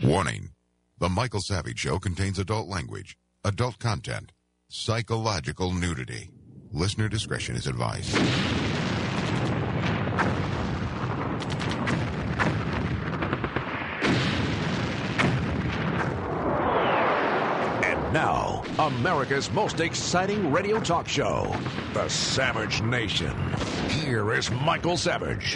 Warning. The Michael Savage Show contains adult language, adult content, psychological nudity. Listener discretion is advised. And now, America's most exciting radio talk show, The Savage Nation. Here is Michael Savage.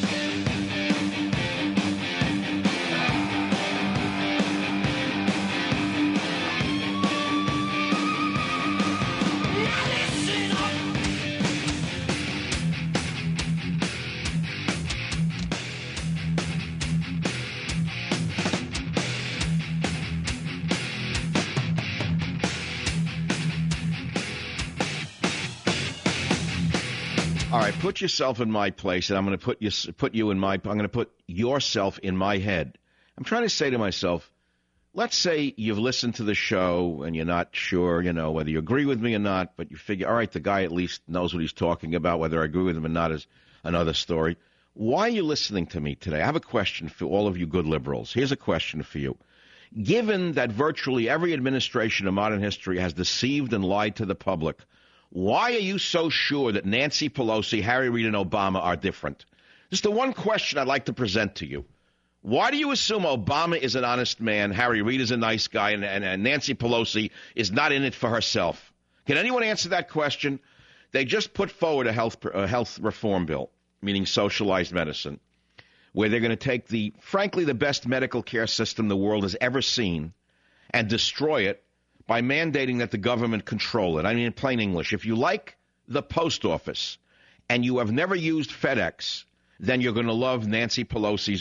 All right, put yourself in my place, and I'm going to I'm going to put yourself in my head. I'm trying to say to myself, let's say you've listened to the show and you're not sure, whether you agree with me or not, but you figure, all right, the guy at least knows what he's talking about. Whether I agree with him or not is another story. Why are you listening to me today? I have a question for all of you good liberals. Here's a question for you. Given that virtually every administration in modern history has deceived and lied to the public, why are you so sure that Nancy Pelosi, Harry Reid, and Obama are different? Just the one question I'd like to present to you. Why do you assume Obama is an honest man, Harry Reid is a nice guy, and Nancy Pelosi is not in it for herself? Can anyone answer that question? They just put forward a health reform bill, meaning socialized medicine, where they're going to take frankly, the best medical care system the world has ever seen and destroy it by mandating that the government control it. I mean, in plain English, if you like the post office and you have never used FedEx, then you're going to love Nancy Pelosi's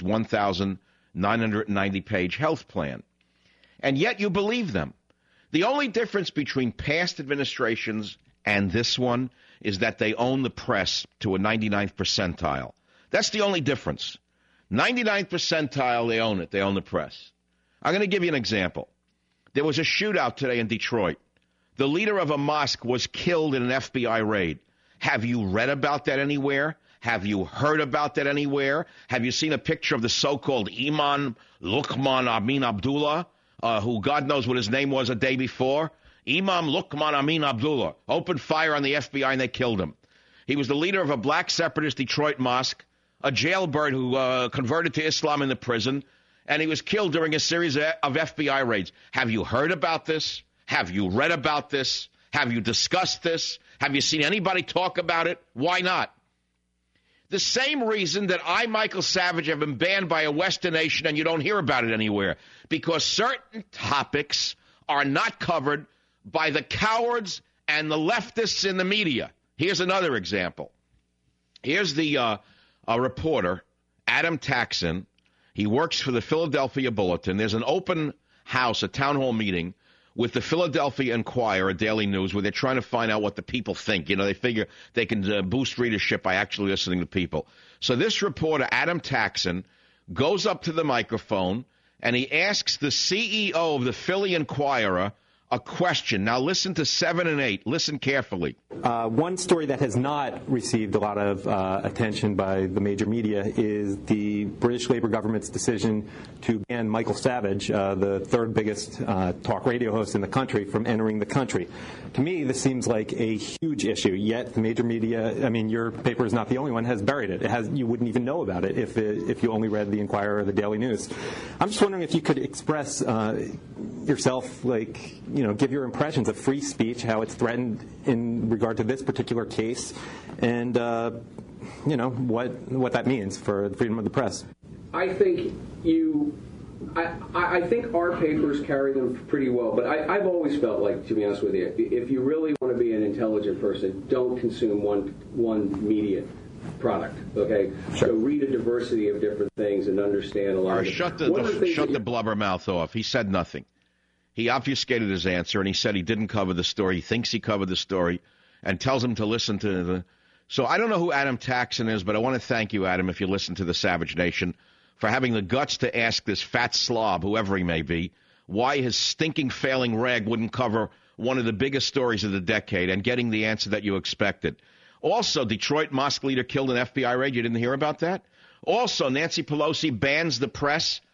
1,990-page health plan. And yet you believe them. The only difference between past administrations and this one is that they own the press to a 99th percentile. That's the only difference. 99th percentile, they own it. They own the press. I'm going to give you an example. There was a shootout today in Detroit. The leader of a mosque was killed in an FBI raid. Have you read about that anywhere? Have you heard about that anywhere? Have you seen a picture of the so-called Imam Luqman Amin Abdullah, who God knows what his name was a day before? Imam Luqman Amin Abdullah opened fire on the FBI and they killed him. He was the leader of a black separatist Detroit mosque, a jailbird who converted to Islam in the prison, and he was killed during a series of FBI raids. Have you heard about this? Have you read about this? Have you discussed this? Have you seen anybody talk about it? Why not? The same reason that I, Michael Savage, have been banned by a Western nation and you don't hear about it anywhere. Because certain topics are not covered by the cowards and the leftists in the media. Here's another example. Here's the reporter, Adam Taxon. He works for the Philadelphia Bulletin. There's an open house, a town hall meeting with the Philadelphia Inquirer, Daily News, where they're trying to find out what the people think. They figure they can boost readership by actually listening to people. So this reporter, Adam Taxon, goes up to the microphone and he asks the CEO of the Philly Inquirer a question. Now listen to 7 and 8. Listen carefully. One story that has not received a lot of attention by the major media is the British Labour government's decision to ban Michael Savage, the third biggest talk radio host in the country, from entering the country. To me, this seems like a huge issue, yet the major media, your paper is not the only one, has buried it. You wouldn't even know about it if you only read the Inquirer or the Daily News. I'm just wondering if you could express yourself, give your impressions of free speech, how it's threatened in regard to this particular case, and what that means for the freedom of the press. I think I think our papers carry them pretty well, but I've always felt like, to be honest with you, if you really want to be an intelligent person, don't consume one media product, okay? Sure. So read a diversity of different things and understand a lot of shut the blubber mouth off. He said nothing. He obfuscated his answer, and he said he didn't cover the story. He thinks he covered the story and tells him to listen to the... So I don't know who Adam Taxon is, but I want to thank you, Adam, if you listen to the Savage Nation, for having the guts to ask this fat slob, whoever he may be, why his stinking failing rag wouldn't cover one of the biggest stories of the decade and getting the answer that you expected. Also, Detroit mosque leader killed in FBI raid. You didn't hear about that? Also, Nancy Pelosi bans the press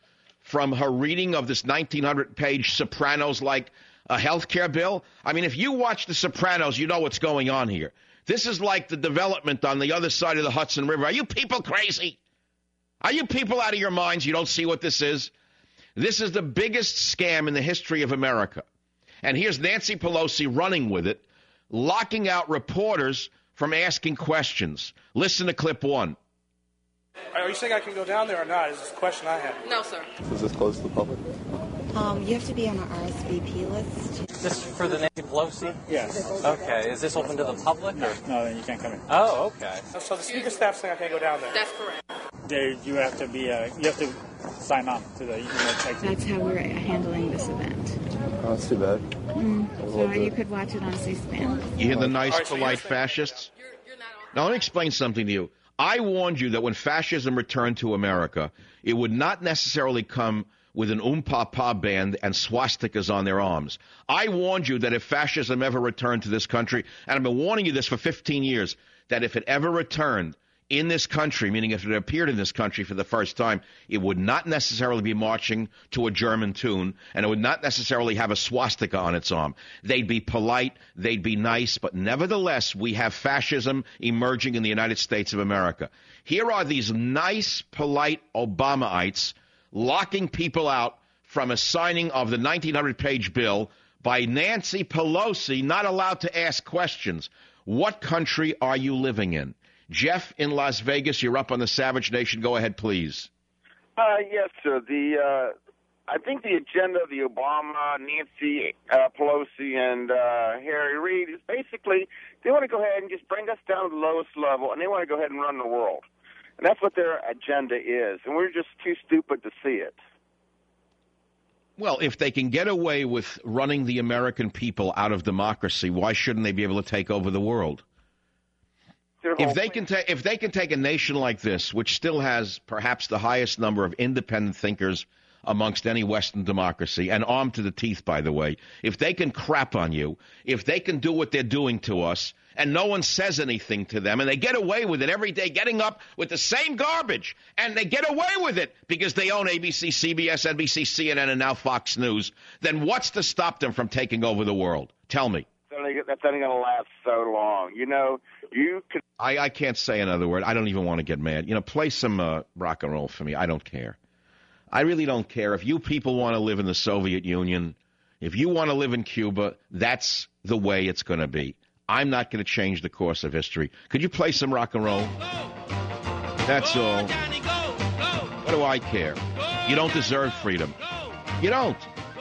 from her reading of this 1,900-page Sopranos-like health care bill? I mean, if you watch The Sopranos, you know what's going on here. This is like the development on the other side of the Hudson River. Are you people crazy? Are you people out of your minds? You don't see what this is? This is the biggest scam in the history of America. And here's Nancy Pelosi running with it, locking out reporters from asking questions. Listen to clip 1. Are you saying I can go down there or not? Is this a question I have? No, sir. Is this closed to the public? You have to be on an RSVP list. This for the Nancy Pelosi? Yes. Okay. Is this open to the public? No, then you can't come in. Oh, okay. So the speaker staff's saying I can't go down there. That's correct. You have to be. You have to sign on to the. That's how we're handling this event. Oh, that's too bad. So you could watch it on C-SPAN. You hear the nice, polite fascists? Now, let me explain something to you. I warned you that when fascism returned to America, it would not necessarily come with an Pa band and swastikas on their arms. I warned you that if fascism ever returned to this country, and I've been warning you this for 15 years, that if it ever returned in this country, meaning if it appeared in this country for the first time, it would not necessarily be marching to a German tune, and it would not necessarily have a swastika on its arm. They'd be polite, they'd be nice, but nevertheless, we have fascism emerging in the United States of America. Here are these nice, polite Obamaites locking people out from a signing of the 1,900-page bill by Nancy Pelosi, not allowed to ask questions. What country are you living in? Jeff in Las Vegas, you're up on the Savage Nation. Go ahead, please. Yes, sir. I think the agenda of the Obama, Nancy Pelosi, and Harry Reid is basically they want to go ahead and just bring us down to the lowest level, and they want to go ahead and run the world. And that's what their agenda is, and we're just too stupid to see it. Well, if they can get away with running the American people out of democracy, why shouldn't they be able to take over the world? If they can take a nation like this, which still has perhaps the highest number of independent thinkers amongst any Western democracy, and armed to the teeth, by the way, if they can crap on you, if they can do what they're doing to us, and no one says anything to them, and they get away with it every day, getting up with the same garbage, and they get away with it because they own ABC, CBS, NBC, CNN, and now Fox News, then what's to stop them from taking over the world? Tell me. That's only going to last so long. You know, you could. I can't say another word. I don't even want to get mad. You know, play some rock and roll for me. I don't care. I really don't care. If you people want to live in the Soviet Union, if you want to live in Cuba, that's the way it's going to be. I'm not going to change the course of history. Could you play some rock and roll? That's all. What do I care? You don't deserve freedom. You don't.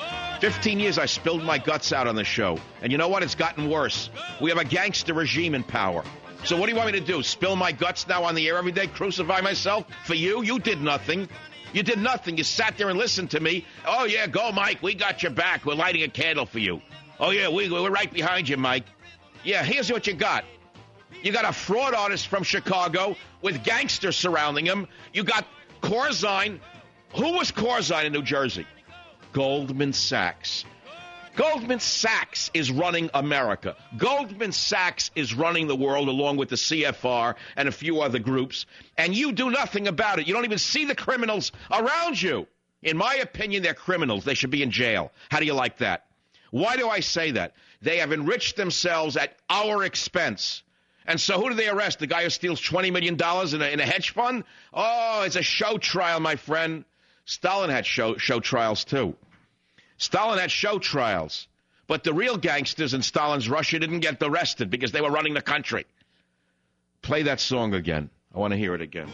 15 years I spilled my guts out on the show. And you know what? It's gotten worse. We have a gangster regime in power. So what do you want me to do? Spill my guts now on the air every day? Crucify myself? For you? You did nothing. You did nothing. You sat there and listened to me. Oh, yeah, go, Mike. We got your back. We're lighting a candle for you. Oh, yeah, we're right behind you, Mike. Yeah, here's what you got. You got a fraud artist from Chicago with gangsters surrounding him. You got Corzine. Who was Corzine in New Jersey? Goldman Sachs. Goldman Sachs is running America. Goldman Sachs is running the world along with the CFR and a few other groups, and you do nothing about it. You don't even see the criminals around you. In my opinion, they're criminals. They should be in jail. How do you like that? Why do I say that? They have enriched themselves at our expense. And so who do they arrest? The guy who steals $20 million in a hedge fund? Oh, it's a show trial, my friend. Stalin had show trials, too. Stalin had show trials. But the real gangsters in Stalin's Russia didn't get arrested because they were running the country. Play that song again. I want to hear it again.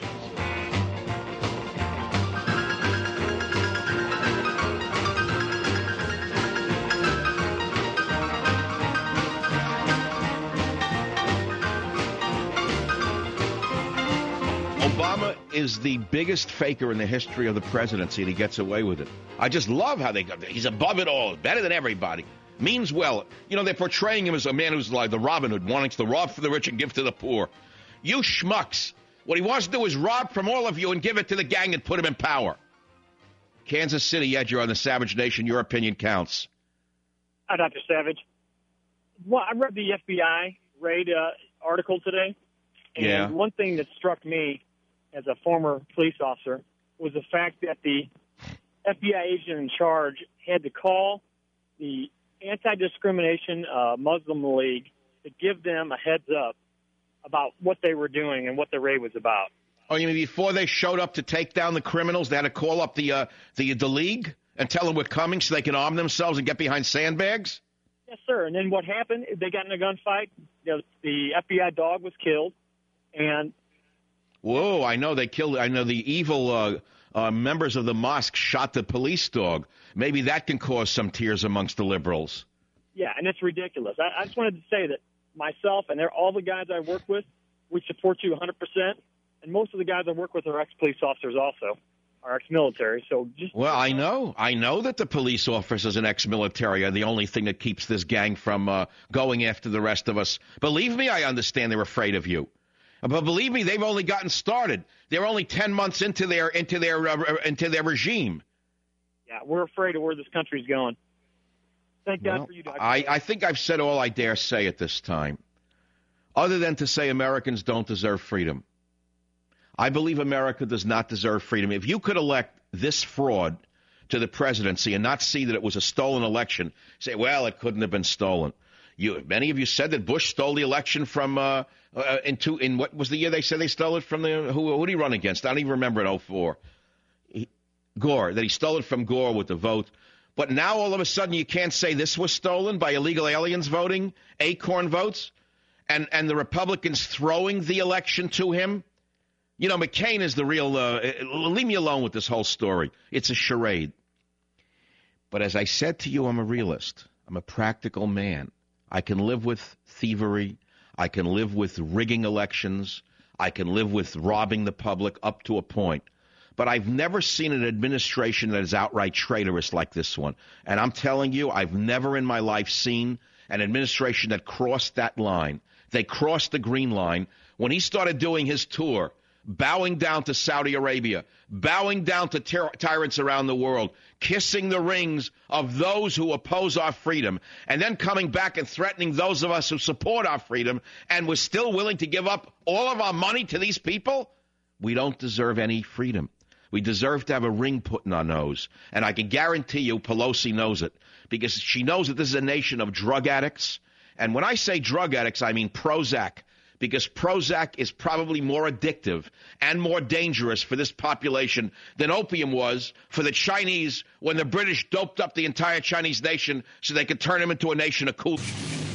Obama is the biggest faker in the history of the presidency, and he gets away with it. I just love how he's above it all, better than everybody. Means well. You know, they're portraying him as a man who's like the Robin Hood, wanting to rob from the rich and give to the poor. You schmucks. What he wants to do is rob from all of you and give it to the gang and put him in power. Kansas City, Ed, you're on the Savage Nation. Your opinion counts. Hi, Dr. Savage. Well, I read the FBI raid article today, and one thing that struck me as a former police officer was the fact that the FBI agent in charge had to call the Anti-Discrimination Muslim League to give them a heads up about what they were doing and what the raid was about. Oh, you mean before they showed up to take down the criminals, they had to call up the league and tell them we're coming so they can arm themselves and get behind sandbags? Yes, sir. And then what happened? They got in a gunfight. The FBI dog was killed, and whoa! I know they killed. I know the evil members of the mosque shot the police dog. Maybe that can cause some tears amongst the liberals. Yeah, and it's ridiculous. I just wanted to say that myself and all the guys I work with, we support you 100%. And most of the guys I work with are ex-police officers also, are ex-military. So well, I know that the police officers and ex-military are the only thing that keeps this gang from going after the rest of us. Believe me, I understand they're afraid of you. But believe me, they've only gotten started. They're only 10 months into their regime. Yeah, we're afraid of where this country's going. Thank God for you, Dr. I think I've said all I dare say at this time, other than to say Americans don't deserve freedom. I believe America does not deserve freedom. If you could elect this fraud to the presidency and not see that it was a stolen election, say, well, it couldn't have been stolen. Many of you said that Bush stole the election from in what was the year they said they stole it from who did he run against? I don't even remember in 2004. Gore, that he stole it from Gore with the vote. But now all of a sudden you can't say this was stolen by illegal aliens voting, acorn votes, and the Republicans throwing the election to him. You know, McCain is the real, leave me alone with this whole story. It's a charade. But as I said to you, I'm a realist. I'm a practical man. I can live with thievery. I can live with rigging elections. I can live with robbing the public up to a point. But I've never seen an administration that is outright traitorous like this one. And I'm telling you, I've never in my life seen an administration that crossed that line. They crossed the green line when he started doing his tour, bowing down to Saudi Arabia, bowing down to tyrants around the world, kissing the rings of those who oppose our freedom, and then coming back and threatening those of us who support our freedom, and we're still willing to give up all of our money to these people? We don't deserve any freedom. We deserve to have a ring put in our nose. And I can guarantee you Pelosi knows it, because she knows that this is a nation of drug addicts. And when I say drug addicts, I mean Prozac, because Prozac is probably more addictive and more dangerous for this population than opium was for the Chinese when the British doped up the entire Chinese nation so they could turn them into a nation of cool.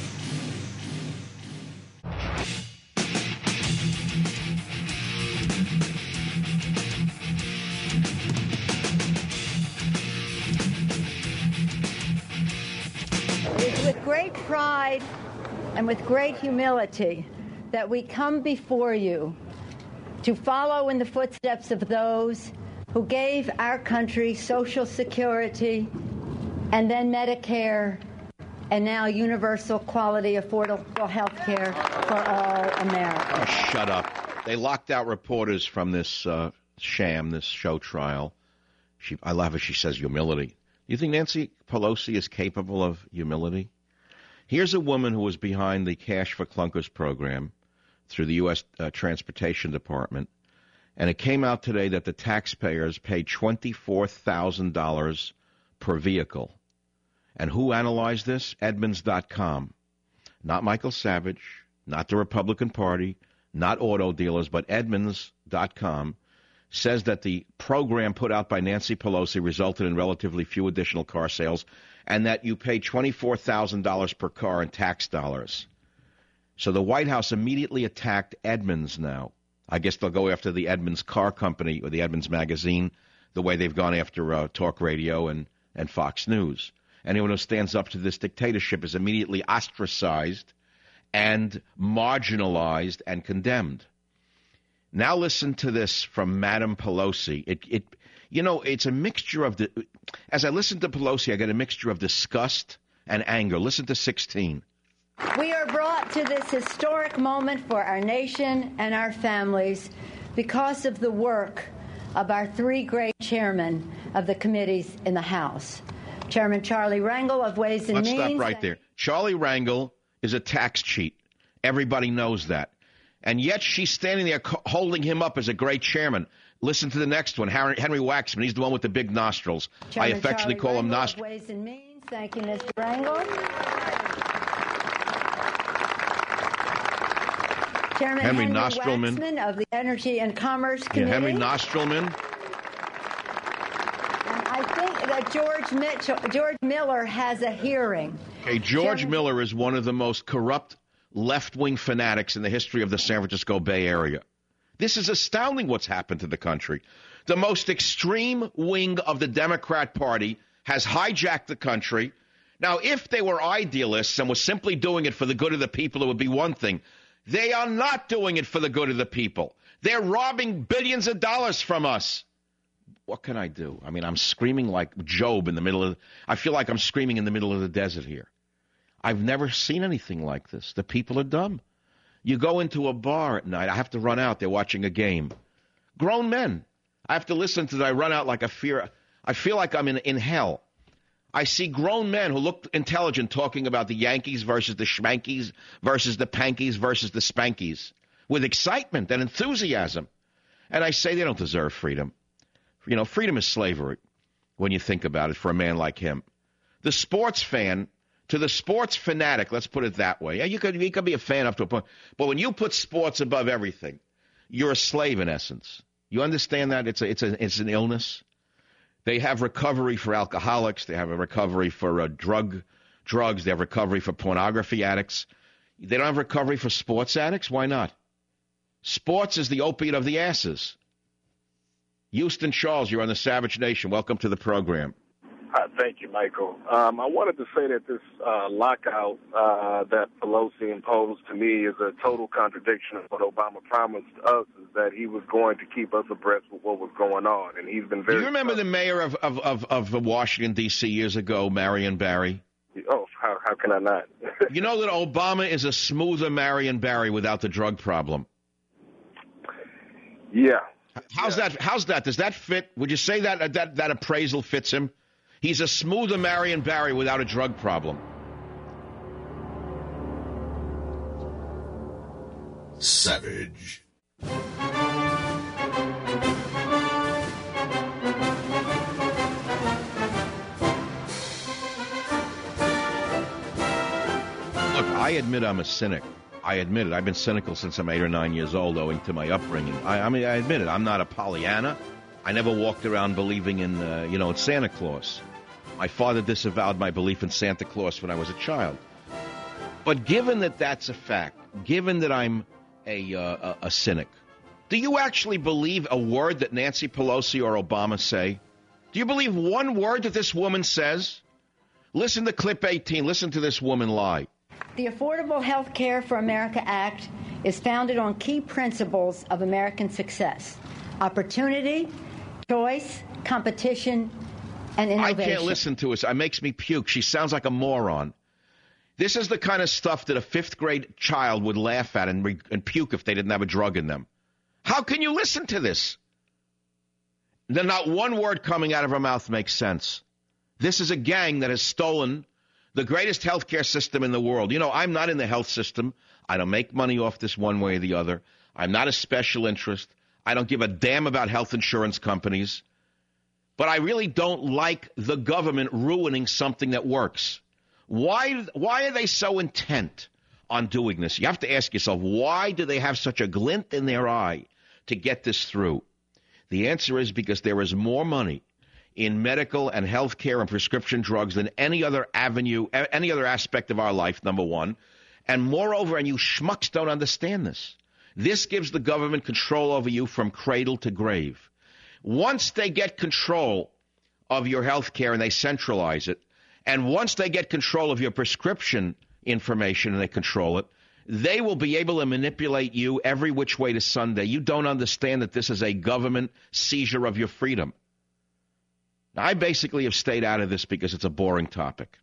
It's with great pride and with great humility that we come before you to follow in the footsteps of those who gave our country Social Security and then Medicare and now universal quality, affordable health care for all Americans. Oh, shut up. They locked out reporters from this sham, this show trial. I love it. She says humility. Do you think Nancy Pelosi is capable of humility? Here's a woman who was behind the Cash for Clunkers program through the U.S. Transportation Department, and it came out today that the taxpayers paid $24,000 per vehicle. And who analyzed this? Edmunds.com. Not Michael Savage, not the Republican Party, not auto dealers, but Edmunds.com says that the program put out by Nancy Pelosi resulted in relatively few additional car sales, and that you pay $24,000 per car in tax dollars. So the White House immediately attacked Edmunds now. I guess they'll go after the Edmunds Car Company or the Edmunds Magazine the way they've gone after Talk Radio and Fox News. Anyone who stands up to this dictatorship is immediately ostracized and marginalized and condemned. Now listen to this from Madam Pelosi. It's a mixture of as I listen to Pelosi, I get a mixture of disgust and anger. Listen to 16. We are brought to this historic moment for our nation and our families because of the work of our three great chairmen of the committees in the House. Chairman Charlie Rangel of Ways and Means. Let's stop right there. Charlie Rangel is a tax cheat. Everybody knows that. And yet she's standing there holding him up as a great chairman. Listen to the next one, Henry Waxman. He's the one with the big nostrils. Chairman I affectionately Charlie call him Rangel of nostrils. Ways and Means. Thank you, Mr. Rangel. Chairman Henry Henry Nostrilman. Waxman of the Energy and Commerce Committee. Yeah, Henry Nostrilman. And I think that George Miller has a hearing. Okay, George Miller is one of the most corrupt left-wing fanatics in the history of the San Francisco Bay Area. This is astounding what's happened to the country. The most extreme wing of the Democrat Party has hijacked the country. Now, if they were idealists and were simply doing it for the good of the people, it would be one thing. They are not doing it for the good of the people. They're robbing billions of dollars from us. What can I do? I mean, I'm screaming like Job in the middle of I feel like I'm screaming in the middle of the desert here. I've never seen anything like this. The people are dumb. You go into a bar at night. I have to run out. They're watching a game. Grown men. I have to listen to that. I run out like I feel like I'm in hell. I see grown men who look intelligent talking about the Yankees versus the Schmankies versus the Pankies versus the Spankies with excitement and enthusiasm. And I say they don't deserve freedom. You know, freedom is slavery when you think about it for a man like him. The sports fan, to the sports fanatic, let's put it that way. Yeah, you could be a fan up to a point. But when you put sports above everything, you're a slave in essence. You understand that? It's an illness. They have recovery for alcoholics. They have a recovery for drugs. They have recovery for pornography addicts. They don't have recovery for sports addicts? Why not? Sports is the opiate of the asses. Houston Charles, you're on the Savage Nation. Welcome to the program. Thank you, Michael. I wanted to say that this lockout that Pelosi imposed to me is a total contradiction of what Obama promised us, is that he was going to keep us abreast with what was going on, and he's been very... Do you remember the mayor of Washington, D.C. years ago, Marion Barry? Oh, how can I not? You know that Obama is a smoother Marion Barry without the drug problem? Yeah. How's that? Does that fit? Would you say that appraisal fits him? He's a smoother Marion Barry without a drug problem. Savage. Look, I admit I'm a cynic. I admit it. I've been cynical since I'm 8 or 9 years old, owing to my upbringing. I mean, I admit it. I'm not a Pollyanna. I never walked around believing in, in Santa Claus. My father disavowed my belief in Santa Claus when I was a child. But given that that's a fact, given that I'm a cynic, do you actually believe a word that Nancy Pelosi or Obama say? Do you believe one word that this woman says? Listen to clip 18. Listen to this woman lie. The Affordable Health Care for America Act is founded on key principles of American success: opportunity, choice, competition, and innovation. I can't listen to it. It makes me puke. She sounds like a moron. This is the kind of stuff that a fifth-grade child would laugh at and puke if they didn't have a drug in them. How can you listen to this? Then not one word coming out of her mouth makes sense. This is a gang that has stolen the greatest health care system in the world. You know, I'm not in the health system. I don't make money off this one way or the other. I'm not a special interest. I don't give a damn about health insurance companies. But I really don't like the government ruining something that works. Why are they so intent on doing this? You have to ask yourself, why do they have such a glint in their eye to get this through? The answer is because there is more money in medical and health care and prescription drugs than any other avenue, any other aspect of our life, number one. And moreover, and you schmucks don't understand this, this gives the government control over you from cradle to grave. Once they get control of your health care and they centralize it, and once they get control of your prescription information and they control it, they will be able to manipulate you every which way to Sunday. You don't understand that this is a government seizure of your freedom. Now, I basically have stayed out of this because it's a boring topic.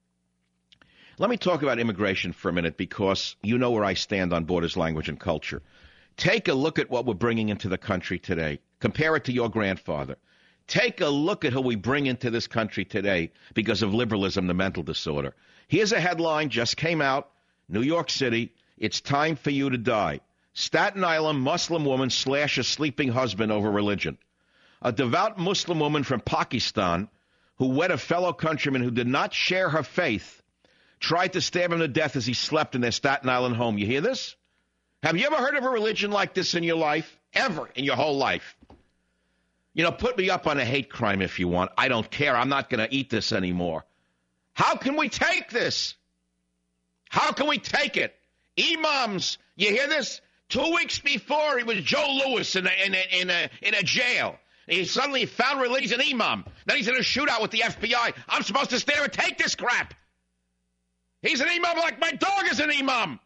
Let me talk about immigration for a minute because you know where I stand on borders, language, and culture. Take a look at what we're bringing into the country today. Compare it to your grandfather. Take a look at who we bring into this country today because of liberalism, the mental disorder. Here's a headline, just came out, New York City, it's time for you to die. Staten Island Muslim woman slash a sleeping husband over religion. A devout Muslim woman from Pakistan who wed a fellow countryman who did not share her faith tried to stab him to death as he slept in their Staten Island home. You hear this? Have you ever heard of a religion like this in your life? Ever in your whole life? You know, put me up on a hate crime if you want. I don't care. I'm not going to eat this anymore. How can we take this? How can we take it? Imams, you hear this? 2 weeks before, he was Joe Louis in a jail. He suddenly found religion imam. Then he's in a shootout with the FBI. I'm supposed to stay there and take this crap. He's an imam like my dog is an imam.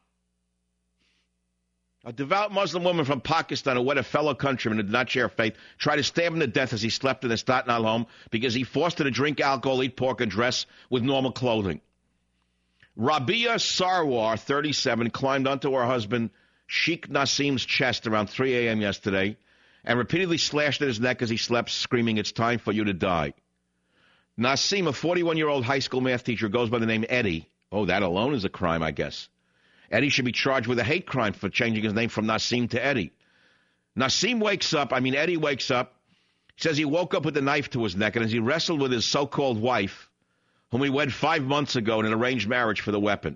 A devout Muslim woman from Pakistan who wed a fellow countryman who did not share faith tried to stab him to death as he slept in a Staten Island home because he forced her to drink alcohol, eat pork, and dress with normal clothing. Rabia Sarwar, 37, climbed onto her husband Sheikh Nassim's chest around 3 a.m. yesterday and repeatedly slashed at his neck as he slept, screaming, "It's time for you to die." Nassim, a 41-year-old high school math teacher, goes by the name Eddie. Oh, that alone is a crime, I guess. Eddie should be charged with a hate crime for changing his name from Nassim to Eddie. Eddie wakes up. He says he woke up with a knife to his neck, and as he wrestled with his so-called wife, whom he wed 5 months ago in an arranged marriage for the weapon.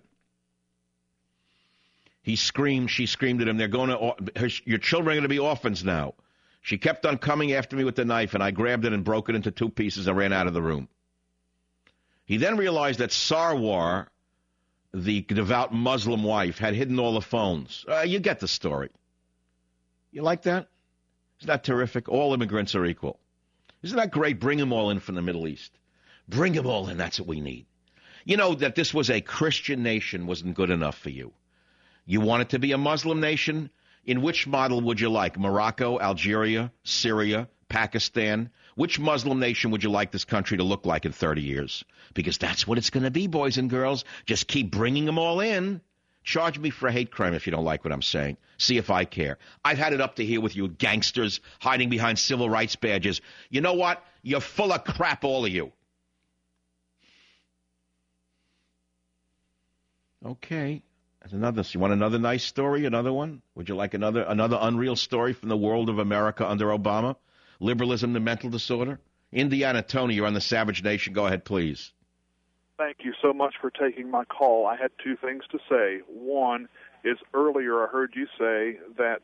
She screamed at him, your children are going to be orphans now. She kept on coming after me with the knife, and I grabbed it and broke it into 2 pieces and ran out of the room. He then realized that Sarwar, the devout Muslim wife, had hidden all the phones. You get the story. You like that? Isn't that terrific? All immigrants are equal. Isn't that great? Bring them all in from the Middle East. Bring them all in. That's what we need. You know, that this was a Christian nation wasn't good enough for you. You want it to be a Muslim nation? In which model would you like? Morocco, Algeria, Syria, Pakistan? Which Muslim nation would you like this country to look like in 30 years? Because that's what it's going to be, boys and girls. Just keep bringing them all in. Charge me for a hate crime if you don't like what I'm saying. See if I care. I've had it up to here with you gangsters hiding behind civil rights badges. You know what? You're full of crap, all of you. Okay. You want another nice story? Another one? Would you like another unreal story from the world of America under Obama? Liberalism, the mental disorder? Indiana, Tony, you're on the Savage Nation. Go ahead, please. Thank you so much for taking my call. I had 2 things to say. One is earlier I heard you say that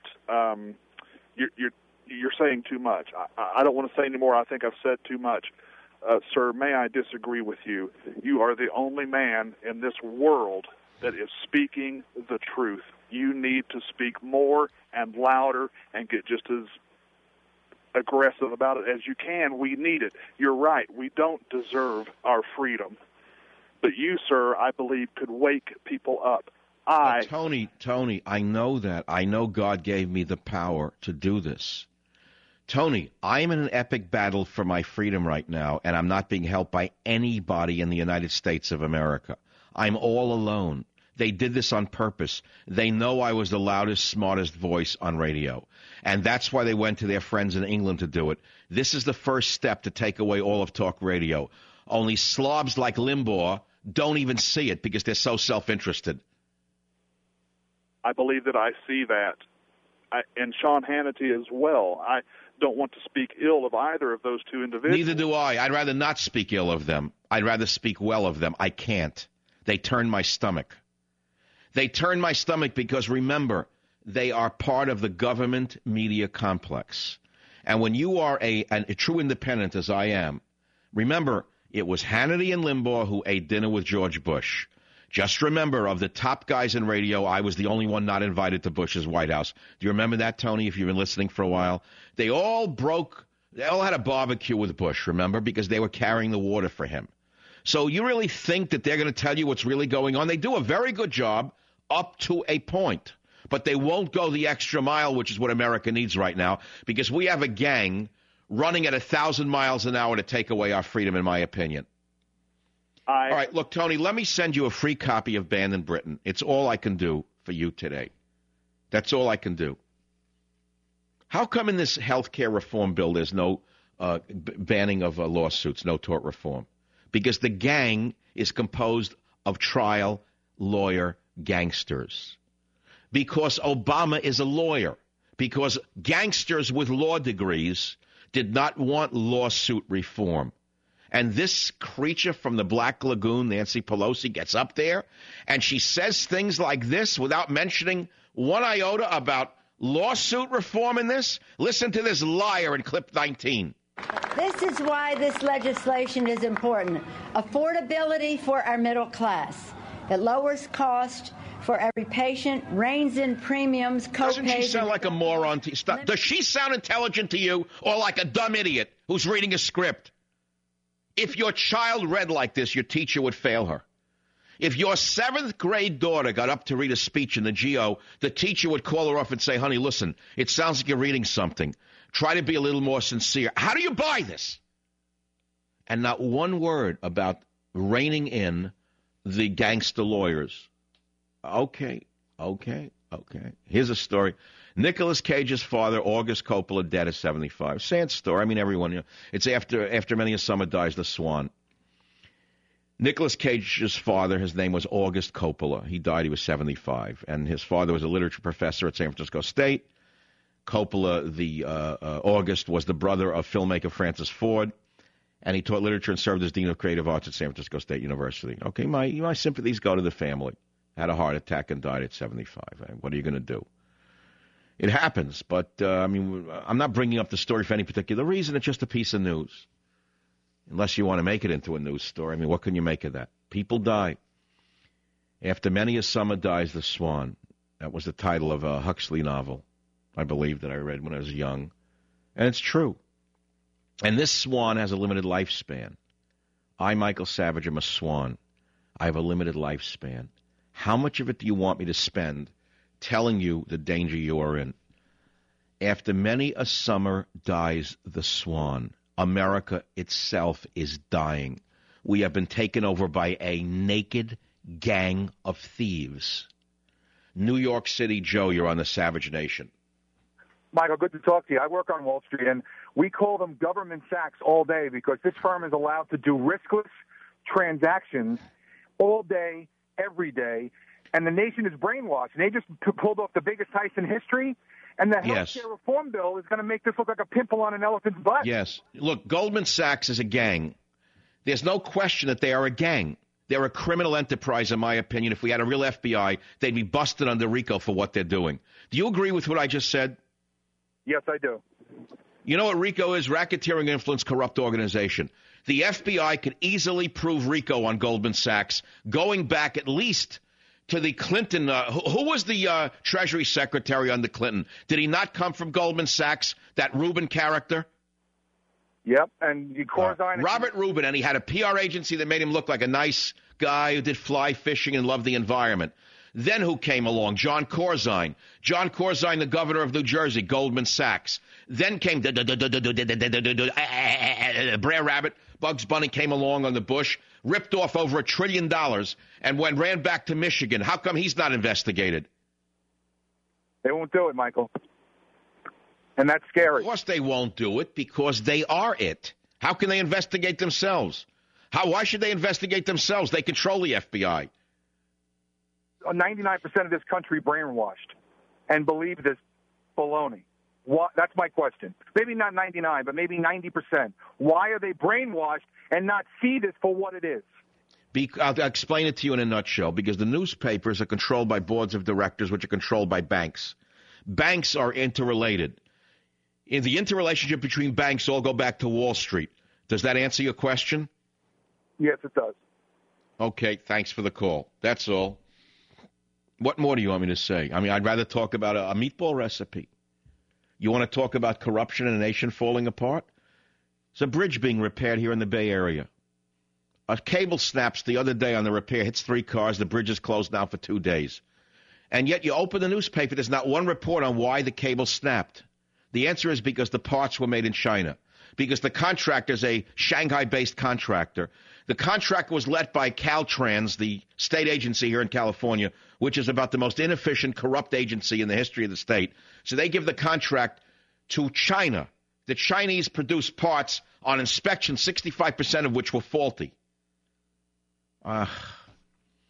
you're saying too much. I don't want to say any more. I think I've said too much. Sir, may I disagree with you? You are the only man in this world that is speaking the truth. You need to speak more and louder and get just as aggressive about it as you can. We need it. You're right. We don't deserve our freedom. But you, sir, I believe, could wake people up. Tony, I know that. I know God gave me the power to do this. Tony, I'm in an epic battle for my freedom right now, and I'm not being helped by anybody in the United States of America. I'm all alone. They did this on purpose. They know I was the loudest, smartest voice on radio. And that's why they went to their friends in England to do it. This is the first step to take away all of talk radio. Only slobs like Limbaugh don't even see it because they're so self-interested. I believe that I see that. And Sean Hannity as well. I don't want to speak ill of either of those 2 individuals. Neither do I. I'd rather not speak ill of them. I'd rather speak well of them. I can't. They turn my stomach. They turn my stomach because, remember, they are part of the government media complex. And when you are a true independent, as I am, remember, it was Hannity and Limbaugh who ate dinner with George Bush. Just remember, of the top guys in radio, I was the only one not invited to Bush's White House. Do you remember that, Tony, if you've been listening for a while? They all had a barbecue with Bush, remember, because they were carrying the water for him. So you really think that they're going to tell you what's really going on? They do a very good job up to a point, but they won't go the extra mile, which is what America needs right now, because we have a gang running at 1,000 miles an hour to take away our freedom, in my opinion. All right, look, Tony, let me send you a free copy of Banned in Britain. It's all I can do for you today. That's all I can do. How come in this health care reform bill there's no banning of lawsuits, no tort reform? Because the gang is composed of trial lawyer gangsters. because Obama is a lawyer, because gangsters with law degrees did not want lawsuit reform. And this creature from the Black Lagoon, Nancy Pelosi, gets up there and she says things like this without mentioning one iota about lawsuit reform in this. Listen to this liar in clip 19. This is why this legislation is important. Affordability for our middle class. It lowers cost for every patient, reins in premiums, co-pays. Doesn't she sound like a moron? Does she sound intelligent to you or like a dumb idiot who's reading a script? If your child read like this, your teacher would fail her. If your 7th grade daughter got up to read a speech in the GO, the teacher would call her up and say, honey, listen, it sounds like you're reading something. Try to be a little more sincere. How do you buy this? And not one word about reining in the gangster lawyers. Okay. Here's a story. Nicolas Cage's father, August Coppola, dead at 75. Sad story. I mean, everyone, it's after many a summer dies the swan. Nicolas Cage's father, his name was August Coppola. He died, he was 75. And his father was a literature professor at San Francisco State. Coppola, August, was the brother of filmmaker Francis Ford. And he taught literature and served as Dean of Creative Arts at San Francisco State University. Okay, my sympathies go to the family. Had a heart attack and died at 75. What are you going to do? It happens, but, I'm not bringing up the story for any particular reason. It's just a piece of news. Unless you want to make it into a news story. What can you make of that? People die. After many a summer dies the swan. That was the title of a Huxley novel, I believe, that I read when I was young. And it's true. And this swan has a limited lifespan. I, Michael Savage, am a swan. I have a limited lifespan. How much of it do you want me to spend telling you the danger you are in? After many a summer dies the swan. America itself is dying. We have been taken over by a naked gang of thieves. New York City, Joe, you're on the Savage Nation. Michael, good to talk to you. I work on Wall Street, and we call them government sacks all day because this firm is allowed to do riskless transactions all day, every day, and the nation is brainwashed. And they just pulled off the biggest heist in history, and the healthcare reform bill is going to make this look like a pimple on an elephant's butt. Yes. Look, Goldman Sachs is a gang. There's no question that they are a gang. They're a criminal enterprise, in my opinion. If we had a real FBI, they'd be busted under RICO for what they're doing. Do you agree with what I just said? Yes, I do. You know what RICO is? Racketeering, influence, corrupt organization. The FBI could easily prove RICO on Goldman Sachs, going back at least to the Clinton. Who was the Treasury Secretary under Clinton? Did he not come from Goldman Sachs, that Rubin character? Yep, and Corzine. Robert Rubin, and he had a PR agency that made him look like a nice guy who did fly fishing and loved the environment. Then who came along? John Corzine. John Corzine, the governor of New Jersey, Goldman Sachs. Then came Brer Rabbit. Bugs Bunny came along on the Bush, ripped off over $1 trillion, and ran back to Michigan. How come he's not investigated? They won't do it, Michael. And that's scary. Of course they won't do it because they are it. How can they investigate themselves? Why should they investigate themselves? They control the FBI. 99% of this country brainwashed and believe this baloney. That's my question. Maybe not 99, but maybe 90%. Why are they brainwashed and not see this for what it is? I'll explain it to you in a nutshell. Because the newspapers are controlled by boards of directors, which are controlled by banks. Banks are interrelated. In the interrelationship between banks all go back to Wall Street. Does that answer your question? Yes, it does. Okay, thanks for the call. That's all. What more do you want me to say? I'd rather talk about a meatball recipe. You want to talk about corruption in a nation falling apart? There's a bridge being repaired here in the Bay Area. A cable snaps the other day on the repair, hits 3 cars. The bridge is closed now for 2 days. And yet you open the newspaper, there's not one report on why the cable snapped. The answer is because the parts were made in China. Because the contractor is a Shanghai-based contractor. The contract was led by Caltrans, the state agency here in California, which is about the most inefficient, corrupt agency in the history of the state. So they give the contract to China. The Chinese produced parts on inspection, 65% of which were faulty.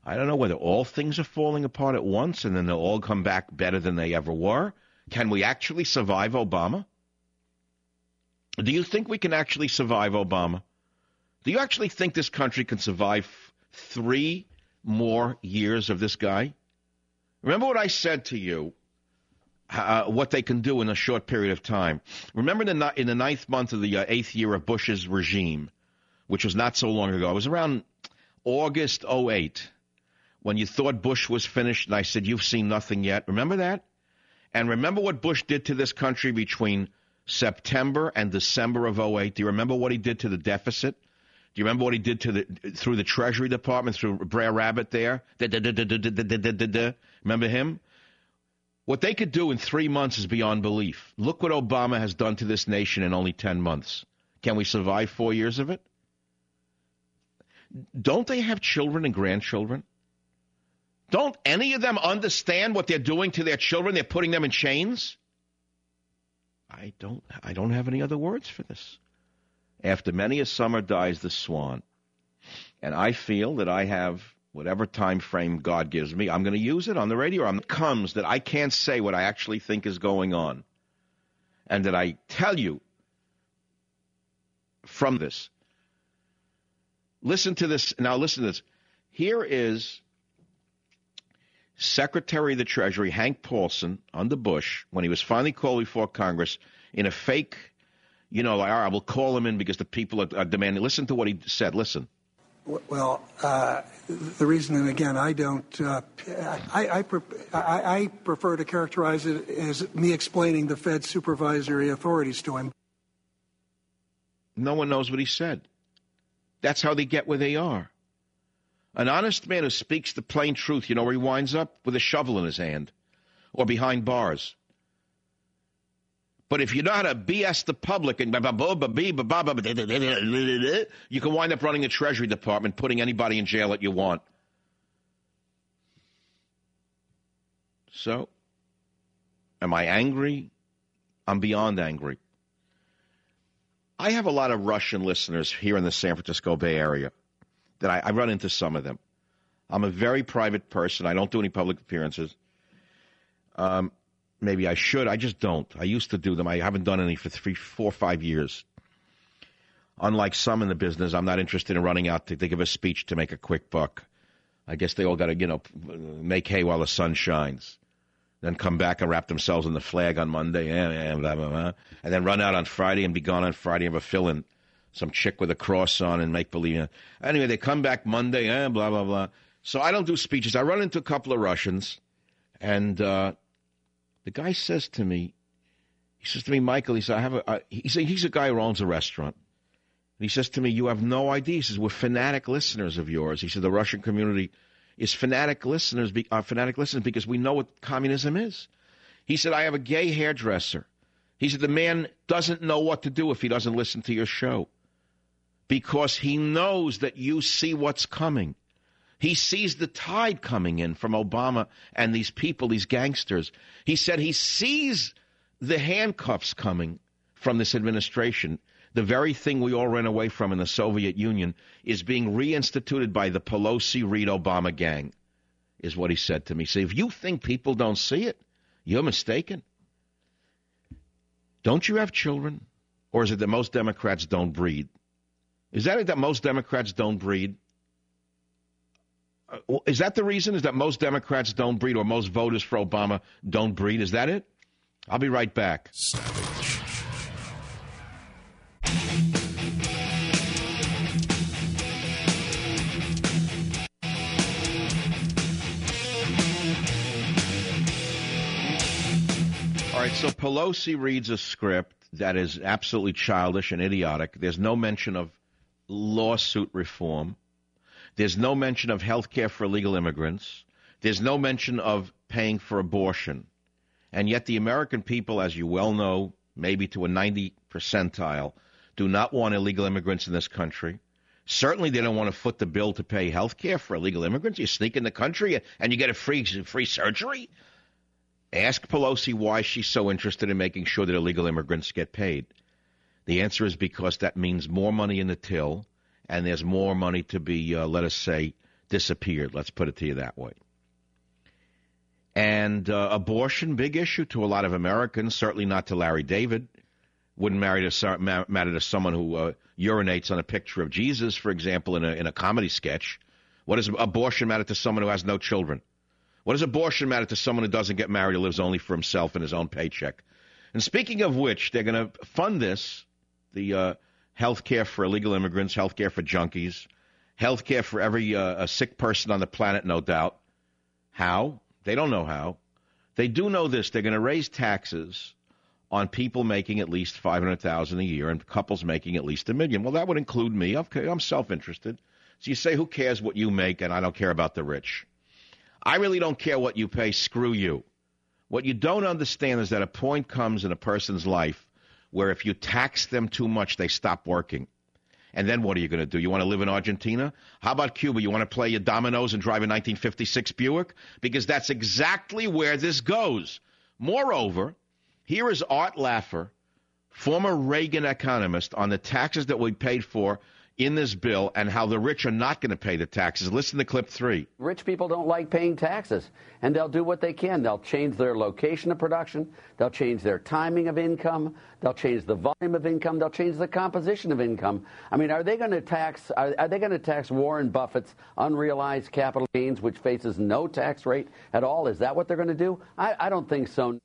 I don't know whether all things are falling apart at once and then they'll all come back better than they ever were. Can we actually survive Obama? Do you think we can actually survive Obama? Do you actually think this country can survive 3 more years of this guy? Remember what I said to you, what they can do in a short period of time. Remember in the 9th month of the 8th year of Bush's regime, which was not so long ago. It was around August 2008 when you thought Bush was finished, and I said, you've seen nothing yet. Remember that? And remember what Bush did to this country between September and December of 2008. Do you remember what he did to the deficit? Do you remember what he did through the Treasury Department, through Brer Rabbit there? Remember him? What they could do in 3 months is beyond belief. Look what Obama has done to this nation in only 10 months. Can we survive 4 years of it? Don't they have children and grandchildren? Don't any of them understand what they're doing to their children? They're putting them in chains? I don't have any other words for this. After many a summer dies the swan. And I feel that I have whatever time frame God gives me. I'm going to use it on the radio. It comes that I can't say what I actually think is going on. And that I tell you from this. Listen to this. Now listen to this. Here is Secretary of the Treasury Hank Paulson under Bush, when he was finally called before Congress in a fake, like, all right, we'll call him in because the people are demanding. Listen to what he said. Listen. Well, the reason, and again, I don't, I prefer to characterize it as me explaining the Fed's supervisory authorities to him. No one knows what he said. That's how they get where they are. An honest man who speaks the plain truth, where he winds up with a shovel in his hand or behind bars. But if you know how to BS the public and you can wind up running the Treasury Department, putting anybody in jail that you want. So, am I angry? I'm beyond angry. I have a lot of Russian listeners here in the San Francisco Bay Area. That I run into some of them. I'm a very private person. I don't do any public appearances. Maybe I should. I just don't. I used to do them. I haven't done any for 3, 4, 5 years. Unlike some in the business, I'm not interested in running out to give a speech to make a quick buck. I guess they all got to, make hay while the sun shines. Then come back and wrap themselves in the flag on Monday, blah, blah, blah, and then run out on Friday and be gone on Friday and have a fill-in. Some chick with a cross on and make-believe. Anyway, they come back Monday, blah, blah, blah. So I don't do speeches. I run into a couple of Russians, and the guy says to me, Michael, he said, he's a guy who owns a restaurant. And he says to me, you have no idea. He says, we're fanatic listeners of yours. He said, the Russian community is fanatic listeners because we know what communism is. He said, I have a gay hairdresser. He said, the man doesn't know what to do if he doesn't listen to your show. Because he knows that you see what's coming. He sees the tide coming in from Obama and these people, these gangsters. He said he sees the handcuffs coming from this administration. The very thing we all ran away from in the Soviet Union is being reinstituted by the Pelosi-Reid-Obama gang, is what he said to me. So if you think people don't see it, you're mistaken. Don't you have children? Or is it that most Democrats don't breed? Is that it that most Democrats don't breed? Is that the reason? Is that most Democrats don't breed or most voters for Obama don't breed? Is that it? I'll be right back. Savage. All right, so Pelosi reads a script that is absolutely childish and idiotic. There's no mention of lawsuit reform. There's no mention of health care for illegal immigrants. There's no mention of paying for abortion. And yet the American people, as you well know, maybe to a 90 percentile, do not want illegal immigrants in this country. Certainly they don't want to foot the bill to pay health care for illegal immigrants. You sneak in the country and you get a free surgery. Ask Pelosi why she's so interested in making sure that illegal immigrants get paid. The answer is because that means more money in the till, and there's more money to be, let us say, disappeared. Let's put it to you that way. And abortion, big issue to a lot of Americans, certainly not to Larry David. Wouldn't matter to someone who urinates on a picture of Jesus, for example, in a comedy sketch. What does abortion matter to someone who has no children? What does abortion matter to someone who doesn't get married, who lives only for himself and his own paycheck? And speaking of which, they're going to fund this, the health care for illegal immigrants, health care for junkies, health care for every sick person on the planet, no doubt. How? They don't know how. They do know this. They're going to raise taxes on people making at least $500,000 a year and couples making at least $1 million. Well, that would include me. Okay, I'm self-interested. So you say, who cares what you make, and I don't care about the rich. I really don't care what you pay. Screw you. What you don't understand is that a point comes in a person's life where if you tax them too much, they stop working. And then what are you going to do? You want to live in Argentina? How about Cuba? You want to play your dominoes and drive a 1956 Buick? Because that's exactly where this goes. Moreover, here is Art Laffer, former Reagan economist, on the taxes that we paid for in this bill and how the rich are not going to pay the taxes. Listen to clip 3. Rich people don't like paying taxes, and they'll do what they can. They'll change their location of production. They'll change their timing of income. They'll change the volume of income. They'll change the composition of income. I mean, are they going to tax? Are they going to tax Warren Buffett's unrealized capital gains, which faces no tax rate at all? Is that what they're going to do? I don't think so.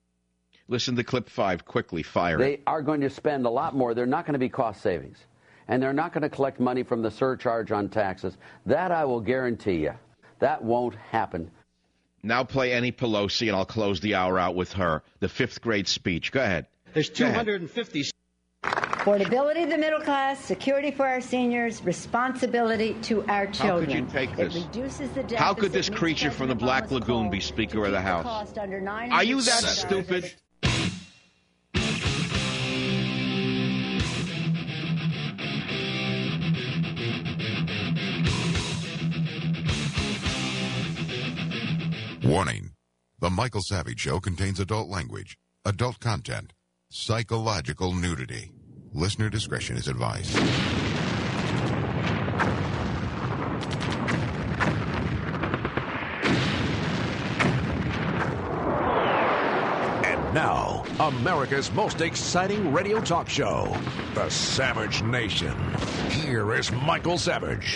Listen to clip 5 quickly. Fire it. They are going to spend a lot more. They're not going to be cost savings. And they're not going to collect money from the surcharge on taxes. That I will guarantee you. That won't happen. Now play Annie Pelosi, and I'll close the hour out with her. The 5th grade speech. Go ahead. There's 250. Affordability of the middle class, security for our seniors, responsibility to our children. How could you take this? It reduces the deficit. How could this creature from the Black Lagoon be Speaker of the House? Are you that stupid? Warning. The Michael Savage Show contains adult language, adult content, psychological nudity. Listener discretion is advised. And now, America's most exciting radio talk show, The Savage Nation. Here is Michael Savage.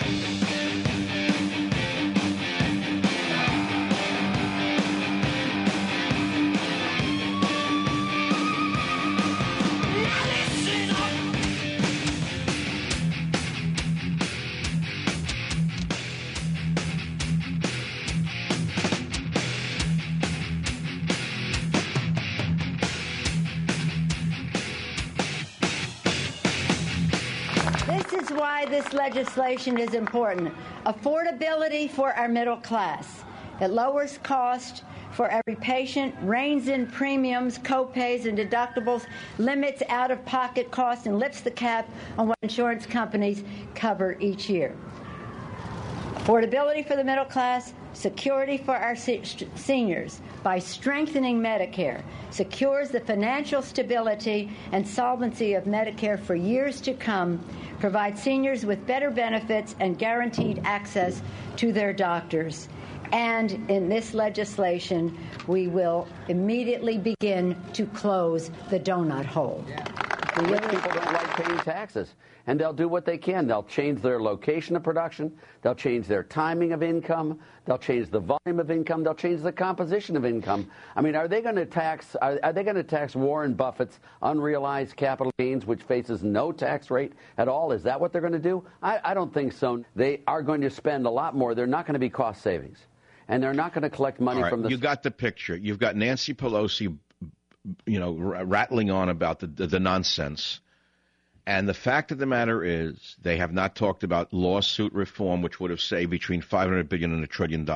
This legislation is important. Affordability for our middle class. It lowers cost for every patient, reins in premiums, co-pays, and deductibles, limits out-of-pocket costs, and lifts the cap on what insurance companies cover each year. Affordability for the middle class, security for our seniors by strengthening Medicare, secures the financial stability and solvency of Medicare for years to come, provides seniors with better benefits and guaranteed access to their doctors. And in this legislation, we will immediately begin to close the donut hole. Rich people don't like paying taxes, and they'll do what they can. They'll change their location of production. They'll change their timing of income. They'll change the volume of income. They'll change the composition of income. I mean, are they going to tax? Are they going to tax Warren Buffett's unrealized capital gains, which faces no tax rate at all? Is that what they're going to do? I don't think so. They are going to spend a lot more. They're not going to be cost savings, and they're not going to collect money from the. You got the picture. You've got Nancy Pelosi, rattling on about the nonsense. And the fact of the matter is they have not talked about lawsuit reform, which would have saved between $500 billion and $1 trillion.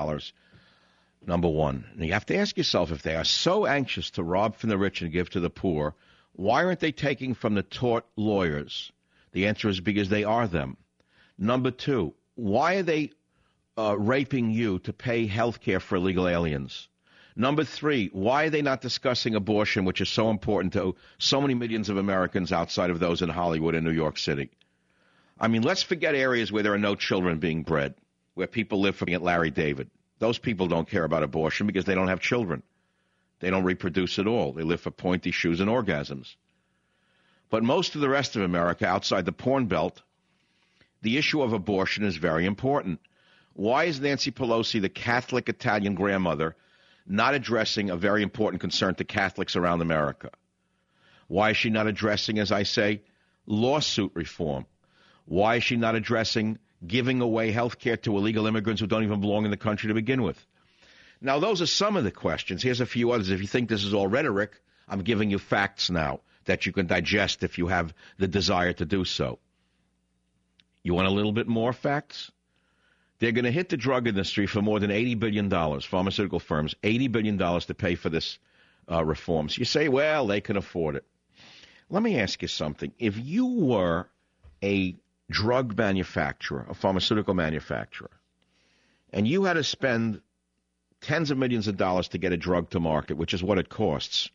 Number one. And you have to ask yourself, if they are so anxious to rob from the rich and give to the poor, why aren't they taking from the tort lawyers? The answer is because they are them. Number two, why are they raping you to pay health care for illegal aliens? Number three, why are they not discussing abortion, which is so important to so many millions of Americans outside of those in Hollywood and New York City? I mean, let's forget areas where there are no children being bred. where people live from at Larry David. Those people don't care about abortion because they don't have children. They don't reproduce at all. They live for pointy shoes and orgasms. But most of the rest of America, outside the porn belt, the issue of abortion is very important. Why is Nancy Pelosi, the Catholic Italian grandmother, not addressing a very important concern to Catholics around America? Why is she not addressing, as I say, lawsuit reform? Why is she not addressing giving away health care to illegal immigrants who don't even belong in the country to begin with? Now, those are some of the questions. Here's a few others. If you think this is all rhetoric, I'm giving you facts now that you can digest if you have the desire to do so. You want a little bit more facts? They're going to hit the drug industry for more than $80 billion, pharmaceutical firms, $80 billion to pay for this reforms. You say, well, they can afford it. Let me ask you something. If you were a drug manufacturer, a pharmaceutical manufacturer, and you had to spend tens of millions of dollars to get a drug to market, which is what it costs.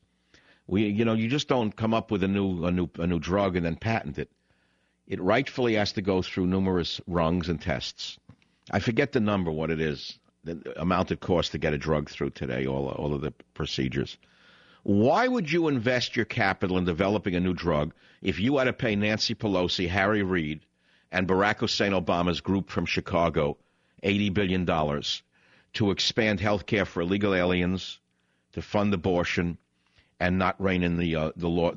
You just don't come up with a new drug and then patent it. It rightfully has to go through numerous rungs and tests. I forget the number, what it is, the amount it costs to get a drug through today, all of the procedures. Why would you invest your capital in developing a new drug if you had to pay Nancy Pelosi, Harry Reid, and Barack Hussein Obama's group from Chicago $80 billion to expand health care for illegal aliens, to fund abortion, and not rein in the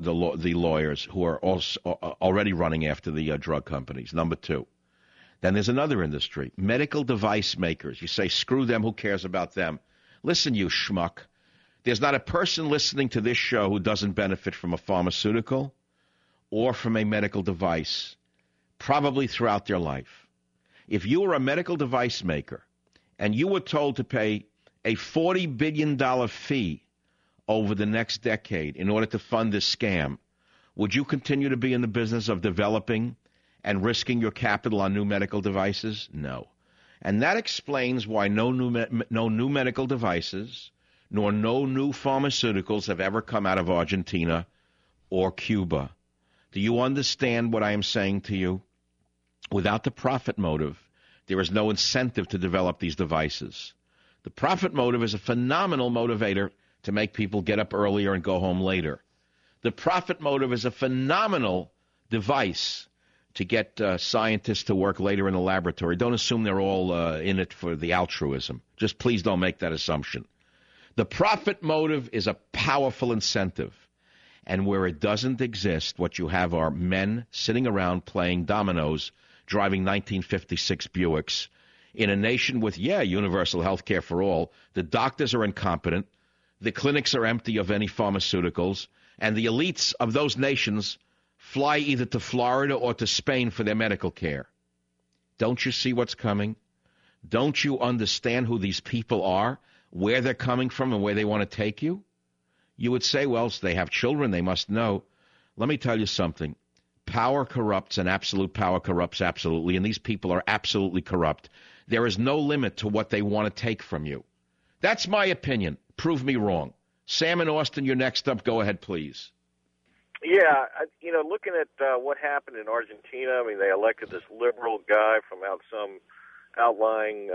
lawyers who are also already running after the drug companies? Number two. Then there's another industry, medical device makers. You say, screw them, who cares about them? Listen, you schmuck. There's not a person listening to this show who doesn't benefit from a pharmaceutical or from a medical device, probably throughout their life. If you were a medical device maker and you were told to pay a $40 billion fee over the next decade in order to fund this scam, would you continue to be in the business of developing and risking your capital on new medical devices? No. And that explains why no new medical devices nor no new pharmaceuticals have ever come out of Argentina or Cuba. Do you understand what I am saying to you? Without the profit motive, there is no incentive to develop these devices. The profit motive is a phenomenal motivator to make people get up earlier and go home later. The profit motive is a phenomenal device to get scientists to work later in the laboratory. Don't assume they're all in it for the altruism. Just please don't make that assumption. The profit motive is a powerful incentive. And where it doesn't exist, what you have are men sitting around playing dominoes, driving 1956 Buicks, in a nation with, universal health care for all. The doctors are incompetent. The clinics are empty of any pharmaceuticals. And the elites of those nations fly either to Florida or to Spain for their medical care. Don't you see what's coming? Don't you understand who these people are, where they're coming from, and where they want to take you? You would say, well, they have children, they must know. Let me tell you something. Power corrupts, and absolute power corrupts absolutely, and these people are absolutely corrupt. There is no limit to what they want to take from you. That's my opinion. Prove me wrong. Sam in Austin, you're next up. Go ahead, please. Yeah, looking at what happened in Argentina, they elected this liberal guy from some outlying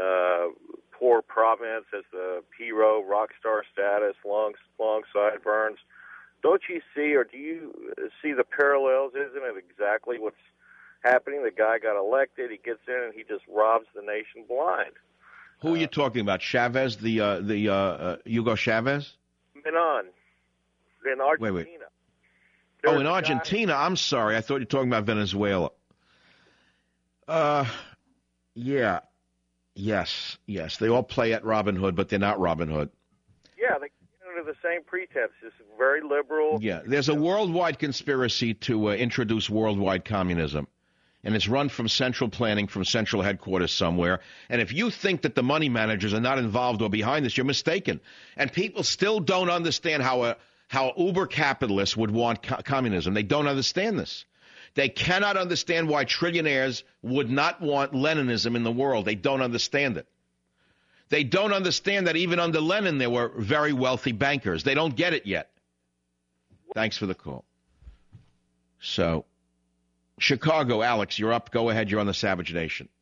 poor province as the hero, rock star status, long sideburns. Don't you see, or do you see the parallels? Isn't it exactly what's happening? The guy got elected, he gets in, and he just robs the nation blind. Who are you talking about? Chavez, the Hugo Chavez? Menon, in Argentina. Wait. Oh, in Argentina. I'm sorry. I thought you were talking about Venezuela. Yeah. Yes. They all play at Robin Hood, but they're not Robin Hood. Yeah, they get under the same pretense. It's very liberal. Yeah, there's a worldwide conspiracy to introduce worldwide communism. And it's run from central planning, from central headquarters somewhere. And if you think that the money managers are not involved or behind this, you're mistaken. And people still don't understand how uber capitalists would want communism. They don't understand this. They cannot understand why trillionaires would not want Leninism in the world. They don't understand it. They don't understand that even under Lenin there were very wealthy bankers. They don't get it yet. Thanks for the call. So, Chicago, Alex, you're up. Go ahead. You're on the Savage Nation.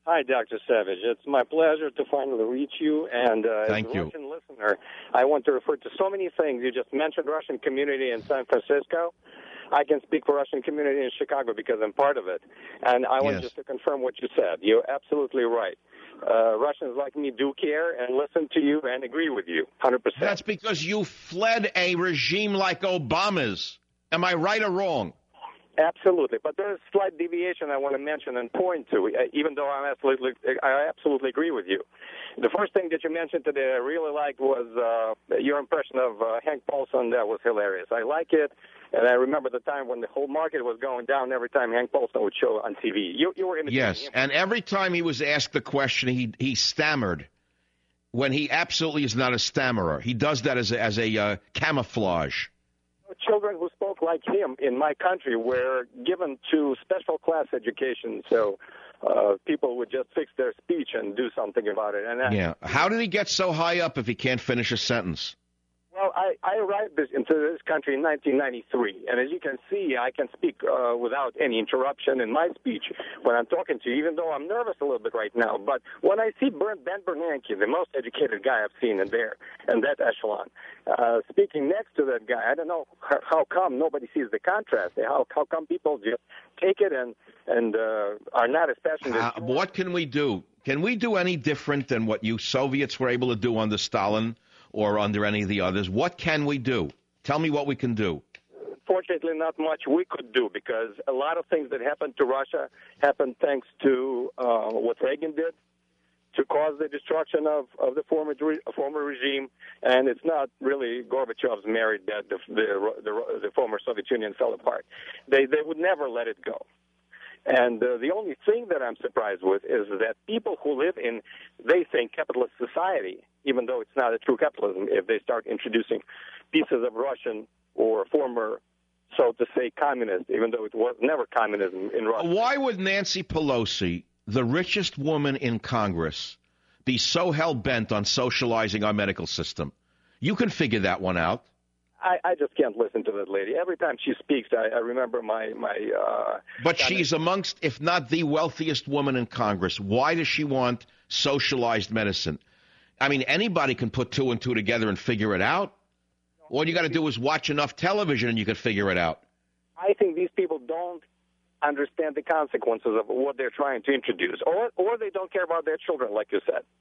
Hi, Dr. Savage. It's my pleasure to finally reach you. And Thank as a you. Russian listener, I want to refer to so many things. You just mentioned Russian community in San Francisco. I can speak for Russian community in Chicago because I'm part of it. And I want just to confirm what you said. You're absolutely right. Russians like me do care and listen to you and agree with you, 100%. That's because you fled a regime like Obama's. Am I right or wrong? Absolutely, but there's a slight deviation I want to mention and point to, even though I absolutely agree with you. The first thing that you mentioned today I really liked was your impression of Hank Paulson. That was hilarious. I like it, and I remember the time when the whole market was going down every time Hank Paulson would show on TV. You were imitating him. And every time he was asked the question, he stammered, when he absolutely is not a stammerer. He does that as a camouflage. Children who spoke like him in my country were given to special class education, so people would just fix their speech and do something about it. And How did he get so high up if he can't finish a sentence? Well, I arrived into this country in 1993, and as you can see, I can speak without any interruption in my speech when I'm talking to you, even though I'm nervous a little bit right now. But when I see Ben Bernanke, the most educated guy I've seen in that echelon, speaking next to that guy, I don't know how come nobody sees the contrast. How come people just take it and are not as passionate? What can we do? Can we do any different than what you Soviets were able to do under Stalin or under any of the others? What can we do? Tell me what we can do. Fortunately, not much we could do, because a lot of things that happened to Russia happened thanks to what Reagan did to cause the destruction of the former regime, and it's not really Gorbachev's merit that the former Soviet Union fell apart. They would never let it go. And the only thing that I'm surprised with is that people who live in, they think, capitalist society, even though it's not a true capitalism, if they start introducing pieces of Russian or former, so to say, communist, even though it was never communism in Russia. Why would Nancy Pelosi, the richest woman in Congress, be so hell-bent on socializing our medical system? You can figure that one out. I just can't listen to that lady. Every time she speaks, I remember my But she's amongst, if not the wealthiest woman in Congress. Why does she want socialized medicine? I mean, anybody can put two and two together and figure it out. All you got to do is watch enough television and you can figure it out. I think these people don't understand the consequences of what they're trying to introduce, or they don't care about their children, like you said.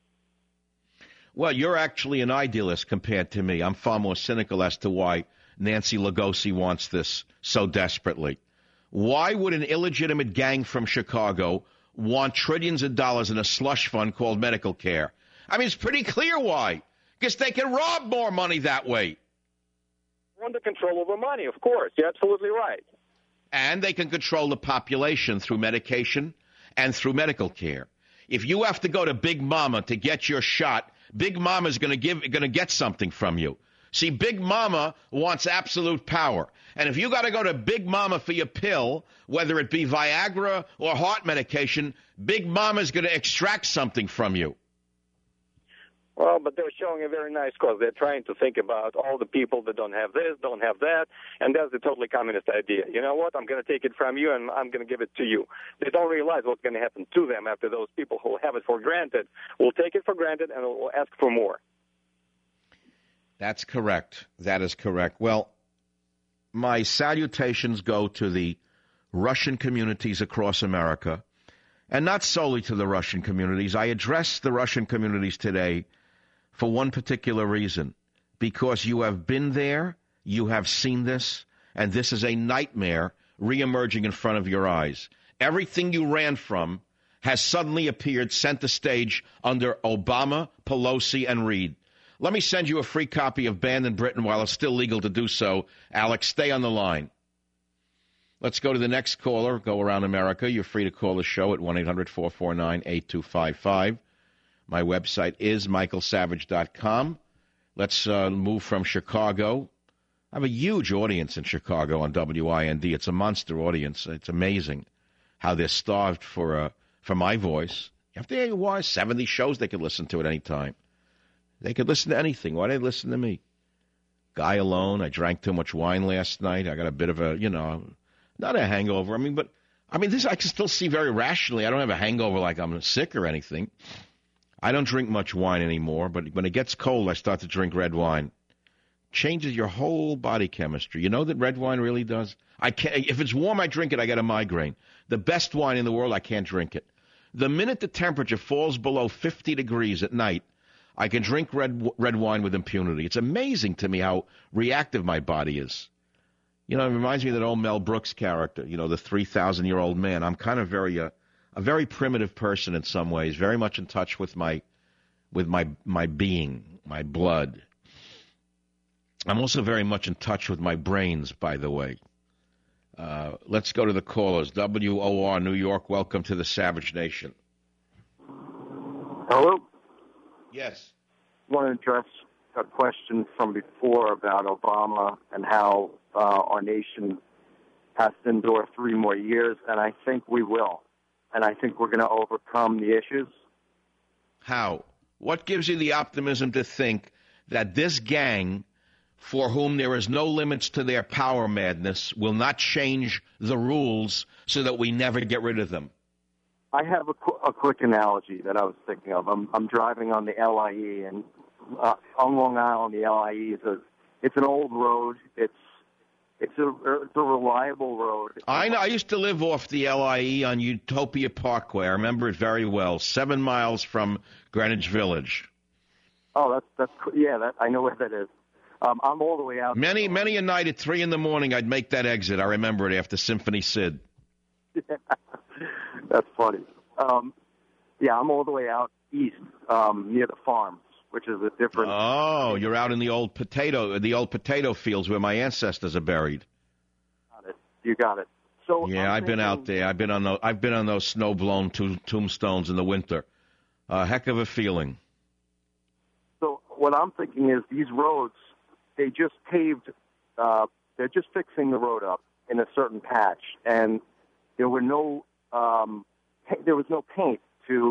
Well, you're actually an idealist compared to me. I'm far more cynical as to why Nancy Lugosi wants this so desperately. Why would an illegitimate gang from Chicago want trillions of dollars in a slush fund called medical care? I mean, it's pretty clear why. Because they can rob more money that way. We're under control over money, of course. You're absolutely right. And they can control the population through medication and through medical care. If you have to go to Big Mama to get your shot, Big Mama's going to get something from you. See, Big Mama wants absolute power. And if you got to go to Big Mama for your pill, whether it be Viagra or heart medication, Big Mama's going to extract something from you. Well, but they're showing a very nice cause. They're trying to think about all the people that don't have this, don't have that, and that's a totally communist idea. You know what? I'm going to take it from you, and I'm going to give it to you. They don't realize what's going to happen to them after those people who have it for granted will take it for granted and will ask for more. That's correct. That is correct. Well, my salutations go to the Russian communities across America, and not solely to the Russian communities. I address the Russian communities today for one particular reason, because you have been there, you have seen this, and this is a nightmare reemerging in front of your eyes. Everything you ran from has suddenly appeared center stage under Obama, Pelosi, and Reid. Let me send you a free copy of Banned in Britain while it's still legal to do so. Alex, stay on the line. Let's go to the next caller. Go around America. You're free to call the show at 1-800-449-8255. My website is michaelsavage.com. Let's move from Chicago. I have a huge audience in Chicago on WIND. It's a monster audience. It's amazing how they're starved for my voice. You have to hear why 70 shows they could listen to at any time. They could listen to anything. Why do they listen to me? Guy alone. I drank too much wine last night. I got a bit of a, not a hangover. I mean, but I mean, this I can still see very rationally. I don't have a hangover like I'm sick or anything. I don't drink much wine anymore, but when it gets cold, I start to drink red wine. Changes your whole body chemistry. You know that red wine really does? If it's warm, I drink it, I get a migraine. The best wine in the world, I can't drink it. The minute the temperature falls below 50 degrees at night, I can drink red wine with impunity. It's amazing to me how reactive my body is. You know, it reminds me of that old Mel Brooks character, you know, the 3,000-year-old man. I'm kind of a very primitive person in some ways, very much in touch with my being, my blood. I'm also very much in touch with my brains, by the way. Let's go to the callers. WOR, New York, welcome to the Savage Nation. Hello? Yes. I want to address a question from before about Obama and how our nation has to endure 3 more years, and I think we will. And I think we're going to overcome the issues. How? What gives you the optimism to think that this gang, for whom there is no limits to their power madness, will not change the rules so that we never get rid of them? I have a quick analogy that I was thinking of. I'm driving on the LIE, and on Long Island, the LIE it's an old road. It's a reliable road. I know. I used to live off the LIE on Utopia Parkway. I remember it very well. 7 miles from Greenwich Village. Oh, I know where that is. I'm all the way out. Many a night at 3 a.m, I'd make that exit. I remember it after Symphony Sid. That's funny. I'm all the way out east, near the farms, which is a different. Oh, you're out in the old potato fields where my ancestors are buried. Got it. You got it. So yeah, I've been out there. I've been on those snow-blown tombstones in the winter. A heck of a feeling. So what I'm thinking is these roads, they just paved. They're just fixing the road up in a certain patch, and there was no paint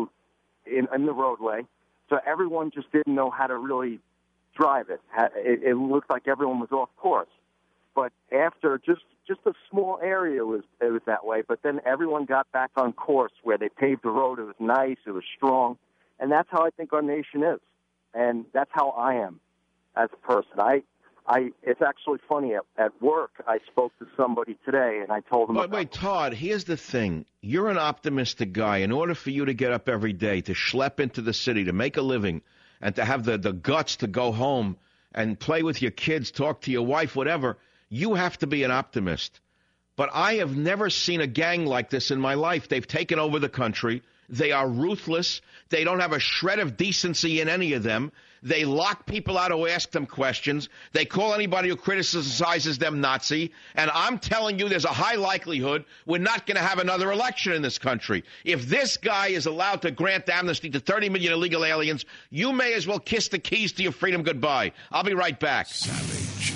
in the roadway, so everyone just didn't know how to really drive it. It looked like everyone was off course. But after just a small area it was that way. But then everyone got back on course where they paved the road. It was nice. It was strong, and that's how I think our nation is, and that's how I am as a person. It's actually funny. At work, I spoke to somebody today, and I told them. But wait, Todd, here's the thing. You're an optimistic guy. In order for you to get up every day, to schlep into the city, to make a living, and to have the guts to go home and play with your kids, talk to your wife, whatever, you have to be an optimist. But I have never seen a gang like this in my life. They've taken over the country. They are ruthless. They don't have a shred of decency in any of them. They lock people out who ask them questions. They call anybody who criticizes them Nazi. And I'm telling you, there's a high likelihood we're not going to have another election in this country. If this guy is allowed to grant amnesty to 30 million illegal aliens, you may as well kiss the keys to your freedom goodbye. I'll be right back. Savage.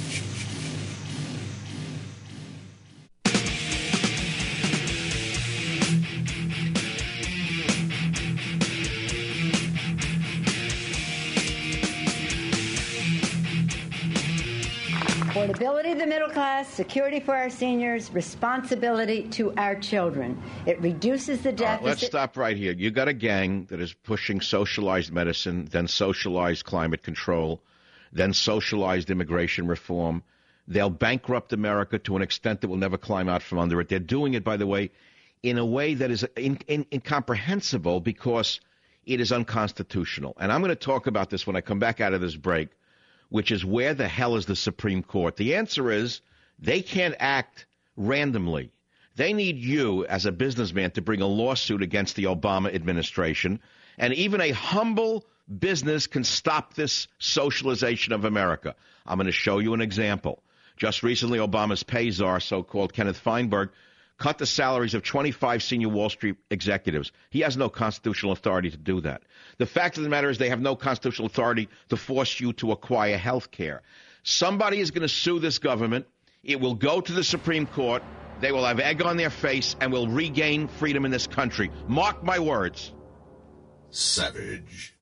Affordability of the middle class, security for our seniors, responsibility to our children. It reduces the deficit. Let's stop right here. You got a gang that is pushing socialized medicine, then socialized climate control, then socialized immigration reform. They'll bankrupt America to an extent that we'll never climb out from under it. They're doing it, by the way, in a way that is incomprehensible because it is unconstitutional. And I'm going to talk about this when I come back out of this break, which is where the hell is the Supreme Court? The answer is they can't act randomly. They need you as a businessman to bring a lawsuit against the Obama administration, and even a humble business can stop this socialization of America. I'm going to show you an example. Just recently, Obama's pay czar, so-called Kenneth Feinberg, cut the salaries of 25 senior Wall Street executives. He has no constitutional authority to do that. The fact of the matter is they have no constitutional authority to force you to acquire health care. Somebody is going to sue this government. It will go to the Supreme Court. They will have egg on their face and will regain freedom in this country. Mark my words. Savage.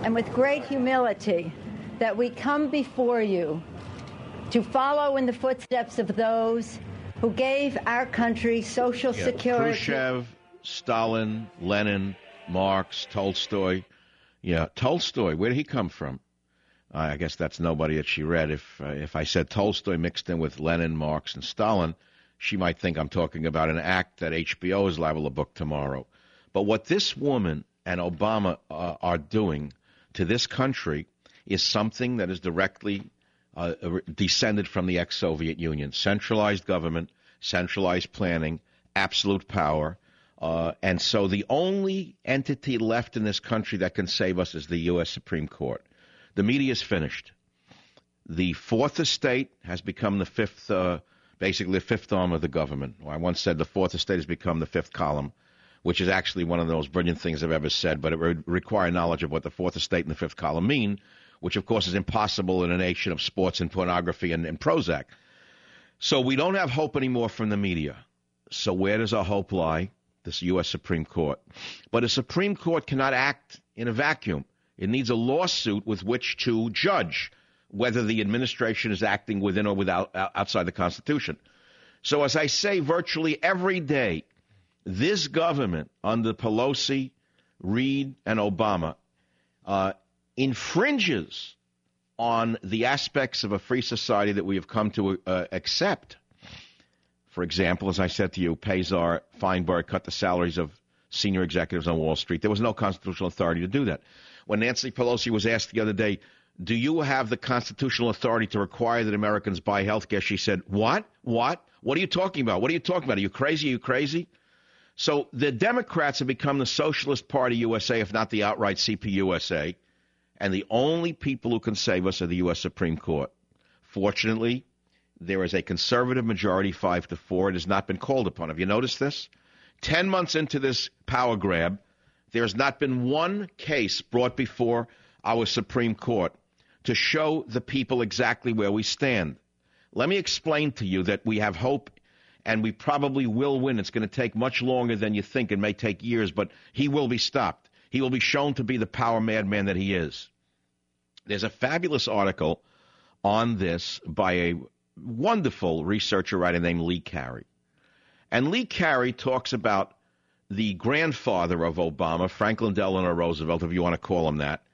and with great humility that we come before you to follow in the footsteps of those who gave our country social security. Khrushchev, Stalin, Lenin, Marx, Tolstoy. Yeah, Tolstoy, where did he come from? I guess that's nobody that she read. If I said Tolstoy mixed in with Lenin, Marx, and Stalin, she might think I'm talking about an act that HBO is liable to book tomorrow. But what this woman and Obama are doing to this country is something that is directly descended from the ex-Soviet Union. Centralized government, centralized planning, absolute power. And so the only entity left in this country that can save us is the U.S. Supreme Court. The media is finished. The fourth estate has become the fifth, basically the fifth arm of the government. I once said the fourth estate has become the fifth column, which is actually one of the most brilliant things I've ever said, but it would require knowledge of what the fourth estate and the fifth column mean, which, of course, is impossible in a nation of sports and pornography and Prozac. So we don't have hope anymore from the media. So where does our hope lie? This U.S. Supreme Court. But a Supreme Court cannot act in a vacuum. It needs a lawsuit with which to judge whether the administration is acting within or without outside the Constitution. So as I say, virtually every day, this government under Pelosi, Reid, and Obama infringes on the aspects of a free society that we have come to accept. For example, as I said to you, Pazar, Feinberg cut the salaries of senior executives on Wall Street. There was no constitutional authority to do that. When Nancy Pelosi was asked the other day, do you have the constitutional authority to require that Americans buy health care? She said, what? What are you talking about? What are you talking about? Are you crazy? Are you crazy? So the Democrats have become the Socialist Party USA, if not the outright CPUSA, and the only people who can save us are the U.S. Supreme Court. Fortunately, there is a conservative majority, 5-4. It has not been called upon. Have you noticed this? 10 months into this power grab, there has not been one case brought before our Supreme Court to show the people exactly where we stand. Let me explain to you that we have hope, and we probably will win. It's going to take much longer than you think. It may take years, but he will be stopped. He will be shown to be the power madman that he is. There's a fabulous article on this by a wonderful researcher writer named Lee Carey. And Lee Carey talks about the grandfather of Obama, Franklin Delano Roosevelt, if you want to call him that,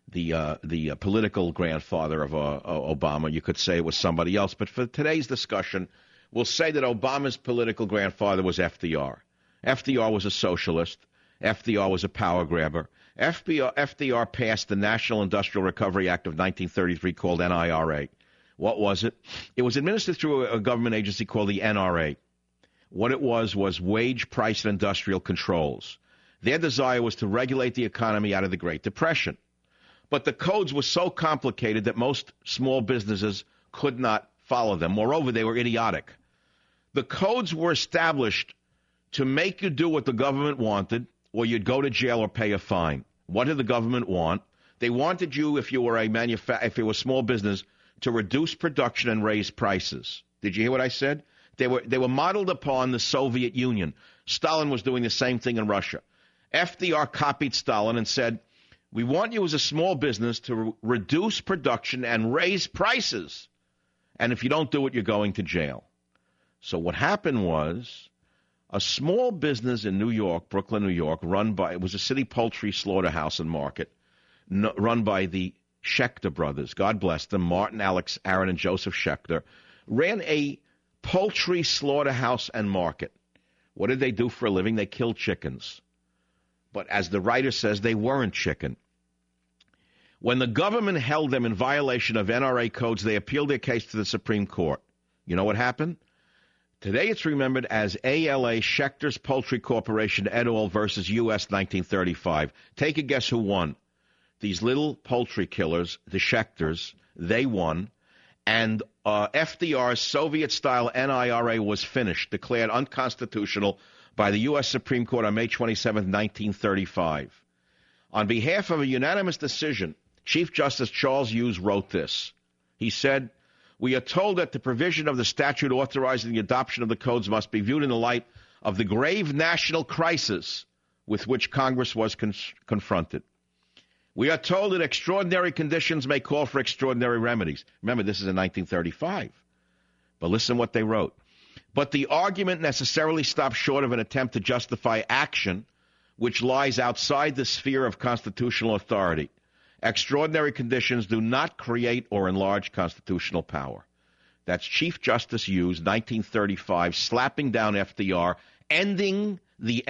the political grandfather of Obama. You could say it was somebody else, but for today's discussion, we'll say that Obama's political grandfather was FDR. FDR was a socialist. FDR was a power grabber. FDR passed the National Industrial Recovery Act of 1933 called NIRA. What was it? It was administered through a government agency called the NRA. What it was wage, price, and industrial controls. Their desire was to regulate the economy out of the Great Depression. But the codes were so complicated that most small businesses could not follow them. Moreover, they were idiotic. The codes were established to make you do what the government wanted, or you'd go to jail or pay a fine. What did the government want? They wanted you, if you were if you were a small business, to reduce production and raise prices. Did you hear what I said? They were modeled upon the Soviet Union. Stalin was doing the same thing in Russia. FDR copied Stalin and said, we want you as a small business to reduce production and raise prices. And if you don't do it, you're going to jail. So what happened was a small business in New York, Brooklyn, New York, it was a city poultry slaughterhouse and market, run by the Schechter brothers. God bless them. Martin, Alex, Aaron, and Joseph Schechter ran a poultry slaughterhouse and market. What did they do for a living? They killed chickens. But as the writer says, they weren't chicken. When the government held them in violation of NRA codes, they appealed their case to the Supreme Court. You know what happened? Today it's remembered as ALA Schechter's Poultry Corporation et al. Versus U.S. 1935. Take a guess who won. These little poultry killers, the Schechters, they won. And FDR's Soviet-style NIRA was finished, declared unconstitutional by the U.S. Supreme Court on May 27, 1935. On behalf of a unanimous decision, Chief Justice Charles Hughes wrote this. He said, we are told that the provision of the statute authorizing the adoption of the codes must be viewed in the light of the grave national crisis with which Congress was confronted. We are told that extraordinary conditions may call for extraordinary remedies. Remember, this is in 1935. But listen what they wrote. But the argument necessarily stops short of an attempt to justify action which lies outside the sphere of constitutional authority. Extraordinary conditions do not create or enlarge constitutional power. That's Chief Justice Hughes, 1935, slapping down FDR, ending the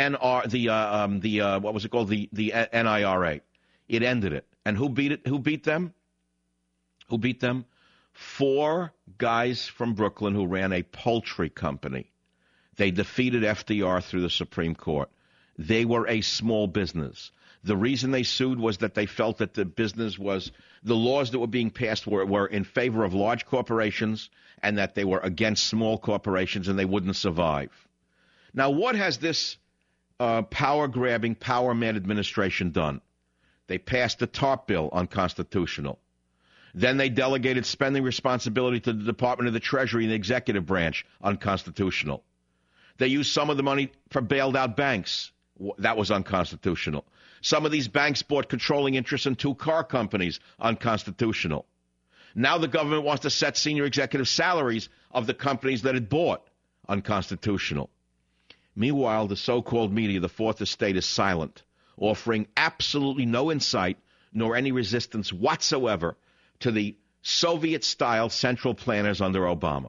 NIRA. It ended it. And who beat it? Who beat them? Who beat them? 4 guys from Brooklyn who ran a poultry company. They defeated FDR through the Supreme Court. They were a small business. The reason they sued was that they felt that the business was, the laws that were being passed were in favor of large corporations and that they were against small corporations and they wouldn't survive. Now, what has this power-grabbing, power-mad administration done? They passed the TARP bill, unconstitutional. Then they delegated spending responsibility to the Department of the Treasury and the executive branch, unconstitutional. They used some of the money for bailed-out banks. That was unconstitutional. Some of these banks bought controlling interests in 2 car companies, unconstitutional. Now the government wants to set senior executive salaries of the companies that it bought, unconstitutional. Meanwhile, the so-called media, the Fourth Estate, is silent, offering absolutely no insight nor any resistance whatsoever to the Soviet-style central planners under Obama.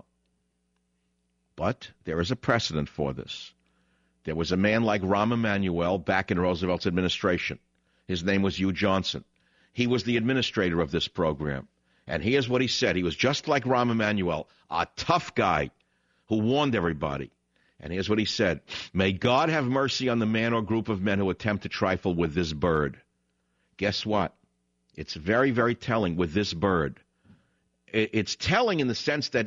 But there is a precedent for this. There was a man like Rahm Emanuel back in Roosevelt's administration. His name was Hugh Johnson. He was the administrator of this program. And here's what he said. He was just like Rahm Emanuel, a tough guy who warned everybody. And here's what he said. May God have mercy on the man or group of men who attempt to trifle with this bird. Guess what? It's very, very telling with this bird. It's telling in the sense that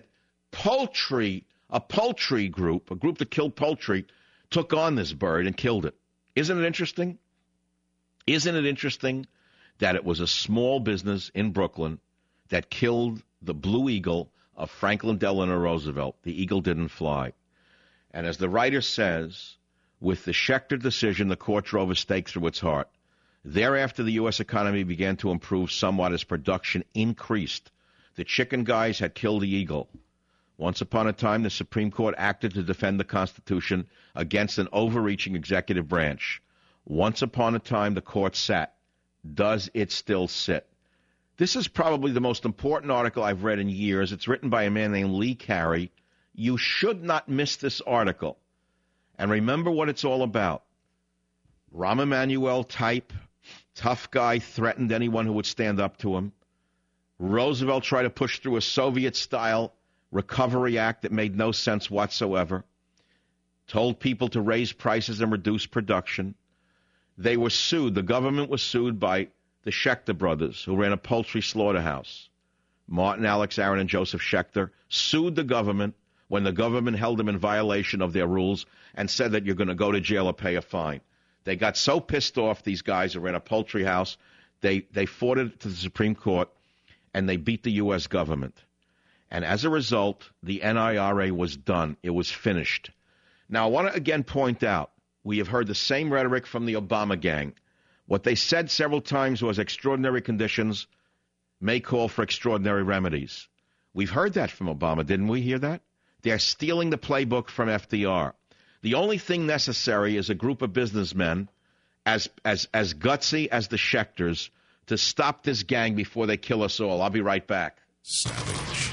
a poultry group, a group that killed poultry, took on this bird and killed it. Isn't it interesting? Isn't it interesting that it was a small business in Brooklyn that killed the Blue Eagle of Franklin Delano Roosevelt? The eagle didn't fly. And as the writer says, with the Schechter decision, the court drove a stake through its heart. Thereafter, the U.S. economy began to improve somewhat as production increased. The chicken guys had killed the eagle. Once upon a time, the Supreme Court acted to defend the Constitution against an overreaching executive branch. Once upon a time, the court sat. Does it still sit? This is probably the most important article I've read in years. It's written by a man named Lee Carey. You should not miss this article. And remember what it's all about. Rahm Emanuel type, tough guy, threatened anyone who would stand up to him. Roosevelt tried to push through a Soviet-style Recovery Act that made no sense whatsoever. Told people to raise prices and reduce production. They were sued. The government was sued by the Schechter brothers, who ran a poultry slaughterhouse. Martin, Alex, Aaron, and Joseph Schechter sued the government when the government held them in violation of their rules and said that you're going to go to jail or pay a fine. They got so pissed off, these guys who ran a poultry house, they fought it to the Supreme Court, and they beat the U.S. government. And as a result, the NIRA was done. It was finished. Now, I want to again point out, we have heard the same rhetoric from the Obama gang. What they said several times was extraordinary conditions may call for extraordinary remedies. We've heard that from Obama, didn't we hear that? They're stealing the playbook from FDR. The only thing necessary is a group of businessmen as gutsy as the Schechters to stop this gang before they kill us all. I'll be right back. Savage.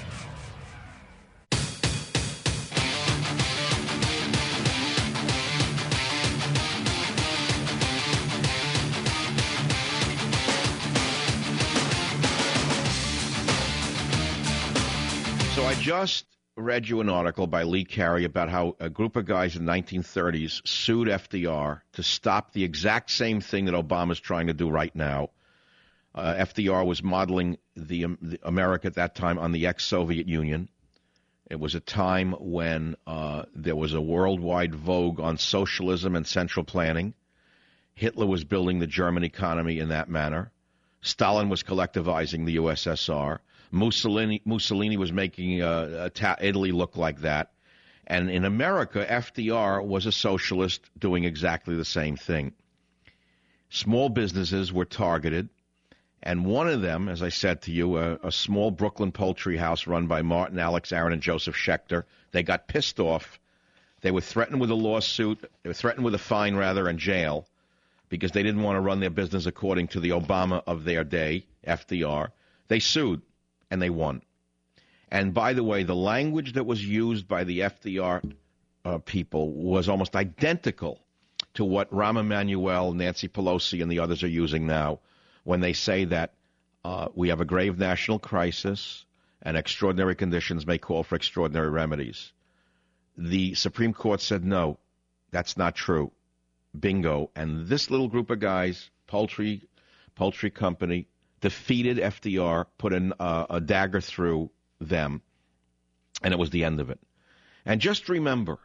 So I just read you an article by Lee Carey about how a group of guys in the 1930s sued FDR to stop the exact same thing that Obama's trying to do right now. FDR was modeling the America at that time on the ex-Soviet Union. It was a time when there was a worldwide vogue on socialism and central planning. Hitler was building the German economy in that manner. Stalin was collectivizing the USSR. Mussolini was making Italy look like that. And in America, FDR was a socialist doing exactly the same thing. Small businesses were targeted, and one of them, as I said to you, a small Brooklyn poultry house run by Martin, Alex, Aaron, and Joseph Schechter, they got pissed off. They were threatened with a lawsuit. They were threatened with a fine, rather, and jail, because they didn't want to run their business according to the Obama of their day, FDR. They sued, and they won. And by the way, the language that was used by the FDR people was almost identical to what Rahm Emanuel, Nancy Pelosi, and the others are using now when they say that we have a grave national crisis and extraordinary conditions may call for extraordinary remedies. The Supreme Court said, no, that's not true. Bingo. And this little group of guys, poultry company, defeated FDR, put a dagger through them, and it was the end of it. And just remember,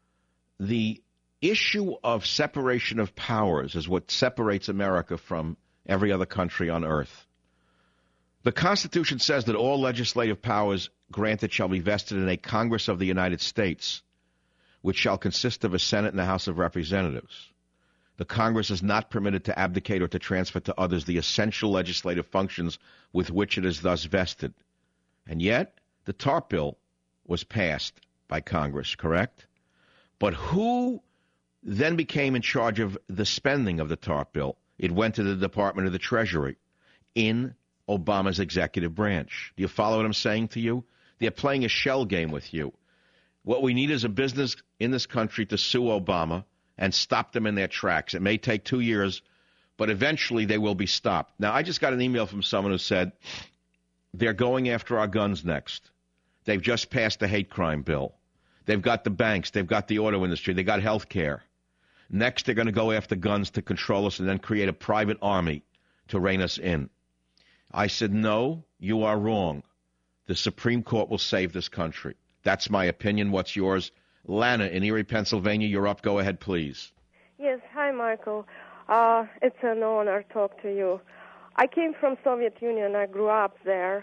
the issue of separation of powers is what separates America from every other country on earth. The Constitution says that all legislative powers granted shall be vested in a Congress of the United States, which shall consist of a Senate and a House of Representatives. The Congress is not permitted to abdicate or to transfer to others the essential legislative functions with which it is thus vested. And yet, the TARP bill was passed by Congress, correct? But who then became in charge of the spending of the TARP bill? It went to the Department of the Treasury in Obama's executive branch. Do you follow what I'm saying to you? They're playing a shell game with you. What we need is a business in this country to sue Obama and stop them in their tracks. It may take 2 years, but eventually they will be stopped. Now, I just got an email from someone who said they're going after our guns next. They've just passed the hate crime bill. They've got the banks. They've got the auto industry. They got health care. Next, they're going to go after guns to control us and then create a private army to rein us in. I said, no, you are wrong. The Supreme Court will save this country. That's my opinion. What's yours? Lana in Erie, Pennsylvania, you're up. Go ahead, please. Yes, hi, Michael. It's an honor to talk to you. I came from Soviet Union. I grew up there.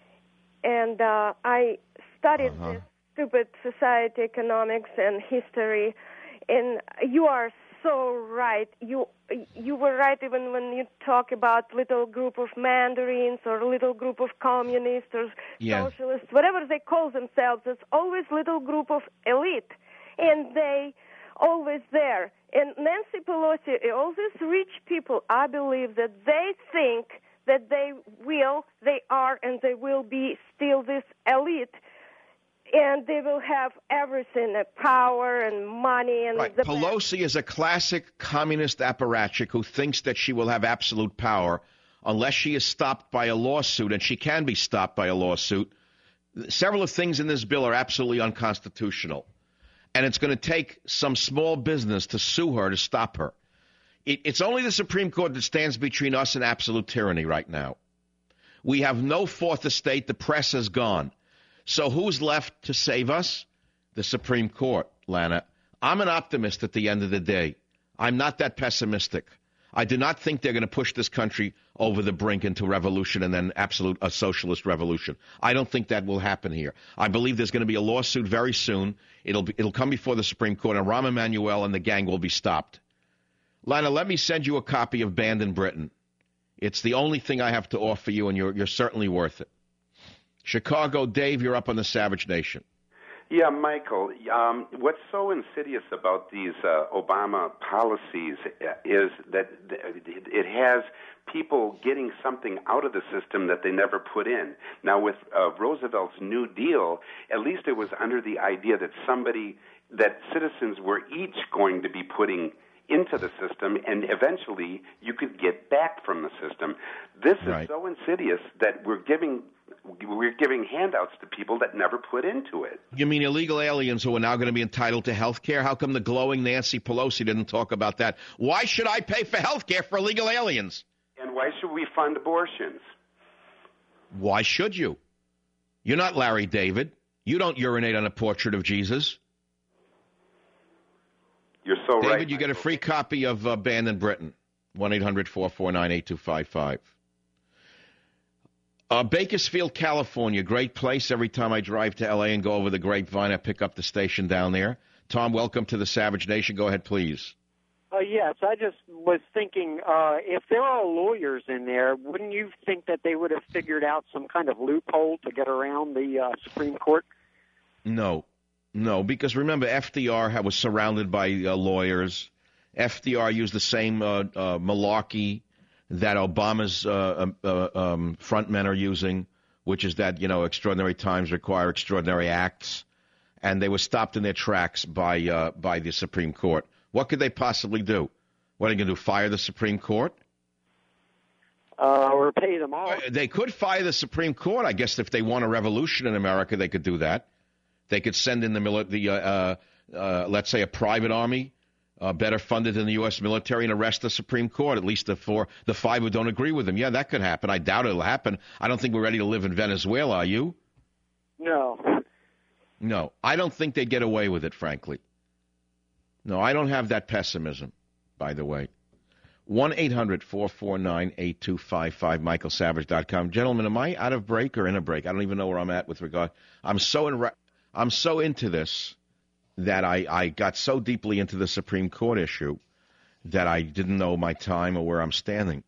And I studied this stupid society, economics, and history. And you are so right. You were right even when you talk about little group of mandarins or little group of communists or socialists, whatever they call themselves. It's always little group of elite, and they always there. And Nancy Pelosi, all these rich people, I believe that they think that they are, and they will be still this elite. And they will have everything, power and money. And right. Pelosi is a classic communist apparatchik who thinks that she will have absolute power unless she is stopped by a lawsuit, and she can be stopped by a lawsuit. Several of things in this bill are absolutely unconstitutional, and it's going to take some small business to sue her to stop her. It's only the Supreme Court that stands between us and absolute tyranny right now. We have no fourth estate. The press is gone. So who's left to save us? The Supreme Court, Lana. I'm an optimist at the end of the day. I'm not that pessimistic. I do not think they're going to push this country over the brink into revolution and then a socialist revolution. I don't think that will happen here. I believe there's going to be a lawsuit very soon. It'll come before the Supreme Court, and Rahm Emanuel and the gang will be stopped. Lana, let me send you a copy of Banned in Britain. It's the only thing I have to offer you, and you're certainly worth it. Chicago, Dave, you're up on the Savage Nation. Yeah, Michael, what's so insidious about these Obama policies is that it has people getting something out of the system that they never put in. Now, with Roosevelt's New Deal, at least it was under the idea that citizens were each going to be putting into the system, and eventually you could get back from the system. This is so insidious that we're giving handouts to people that never put into it. You mean illegal aliens who are now going to be entitled to health care? How come the glowing Nancy Pelosi didn't talk about that? Why should I pay for health care for illegal aliens? And why should we fund abortions? Why should you? You're not Larry David. You don't urinate on a portrait of Jesus. You're so David, right. David, you get a free copy of Banned in Britain, 1-800-449-8255. Bakersfield, California, great place. Every time I drive to L.A. and go over the Grapevine, I pick up the station down there. Tom, welcome to the Savage Nation. Go ahead, please. Yes, I just was thinking, if there are lawyers in there, wouldn't you think that they would have figured out some kind of loophole to get around the Supreme Court? No, because remember, FDR was surrounded by lawyers. FDR used the same malarkey that Obama's frontmen are using, which is that, extraordinary times require extraordinary acts. And they were stopped in their tracks by the Supreme Court. What could they possibly do? What are they going to do, fire the Supreme Court? Or pay them off? They could fire the Supreme Court. I guess if they want a revolution in America, they could do that. They could send in let's say, a private army, better funded than the U.S. military, and arrest the Supreme Court, at least the five who don't agree with them. Yeah, that could happen. I doubt it'll happen. I don't think we're ready to live in Venezuela, are you? No, I don't think they'd get away with it, frankly. No, I don't have that pessimism, by the way. 1-800-449-8255, michaelsavage.com. Gentlemen, am I out of break or in a break? I don't even know where I'm at with regard. I'm so into this that I got so deeply into the Supreme Court issue that I didn't know my time or where I'm standing.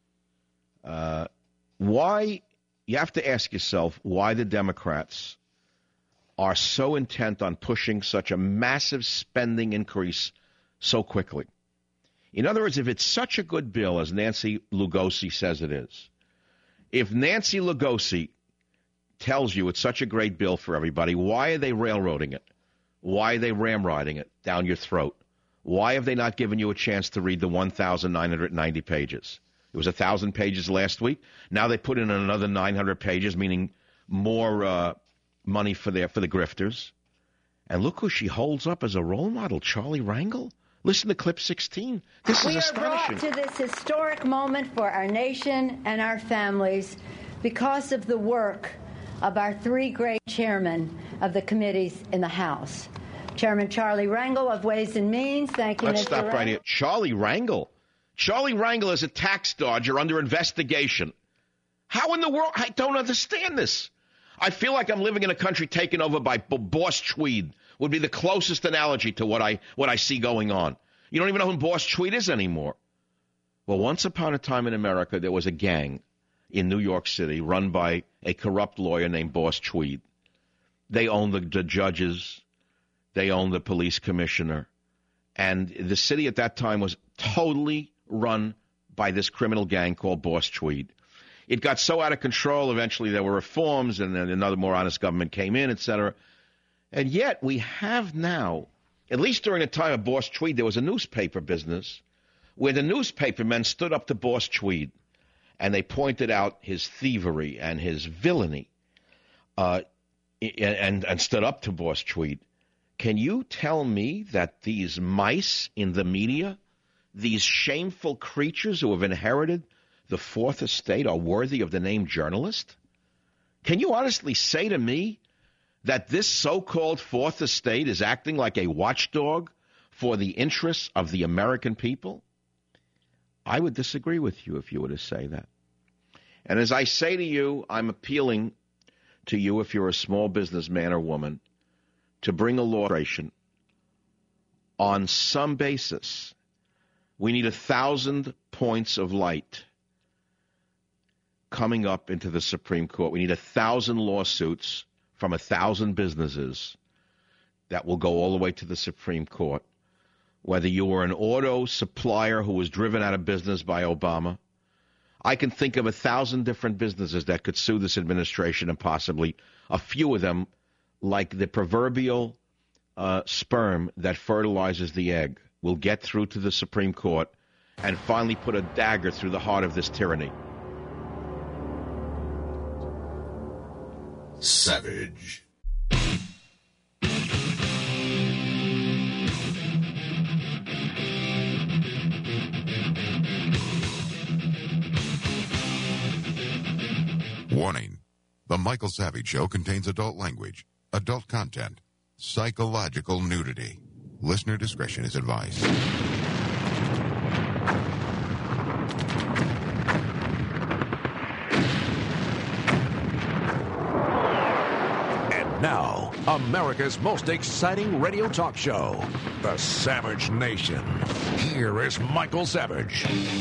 Why? You have to ask yourself why the Democrats are so intent on pushing such a massive spending increase so quickly. In other words, if it's such a good bill as Nancy Lugosi says it is, if Nancy Lugosi tells you it's such a great bill for everybody, why are they railroading it? Why are they ramrodding it down your throat? Why have they not given you a chance to read the 1,990 pages? It was 1,000 pages last week. Now they put in another 900 pages, meaning more money for the grifters. And look who she holds up as a role model, Charlie Rangel. Listen to clip 16. This is astonishing. We are brought to this historic moment for our nation and our families because of the work of our three great chairmen of the committees in the House. Chairman Charlie Rangel of Ways and Means. Thank you, Let's Mr. stop Rangel. right here. Charlie Rangel. Charlie Rangel is a tax dodger under investigation. How in the world? I don't understand this. I feel like I'm living in a country taken over by Boss Tweed, would be the closest analogy to what I see going on. You don't even know who Boss Tweed is anymore. Well, once upon a time in America, there was a gang in New York City run by a corrupt lawyer named Boss Tweed. They owned the judges. They owned the police commissioner. And the city at that time was totally run by this criminal gang called Boss Tweed. It got so out of control, eventually there were reforms, and then another more honest government came in, et cetera. And yet we have now, at least during the time of Boss Tweed, there was a newspaper business where the newspaper men stood up to Boss Tweed, and they pointed out his thievery and his villainy, and stood up to Boss Tweed. Can you tell me that these mice in the media, these shameful creatures who have inherited the Fourth Estate, are worthy of the name journalist? Can you honestly say to me that this so-called Fourth Estate is acting like a watchdog for the interests of the American people? I would disagree with you if you were to say that. And as I say to you, I'm appealing to you, if you're a small businessman or woman, to bring a law on some basis. We need 1,000 points of light coming up into the Supreme Court. We need 1,000 lawsuits from 1,000 businesses that will go all the way to the Supreme Court. Whether you were an auto supplier who was driven out of business by Obama, I can think of 1,000 different businesses that could sue this administration, and possibly a few of them, like the proverbial sperm that fertilizes the egg, will get through to the Supreme Court and finally put a dagger through the heart of this tyranny. Savage. Warning. The Michael Savage Show contains adult language, adult content, psychological nudity. Listener discretion is advised. And now, America's most exciting radio talk show, The Savage Nation. Here is Michael Savage.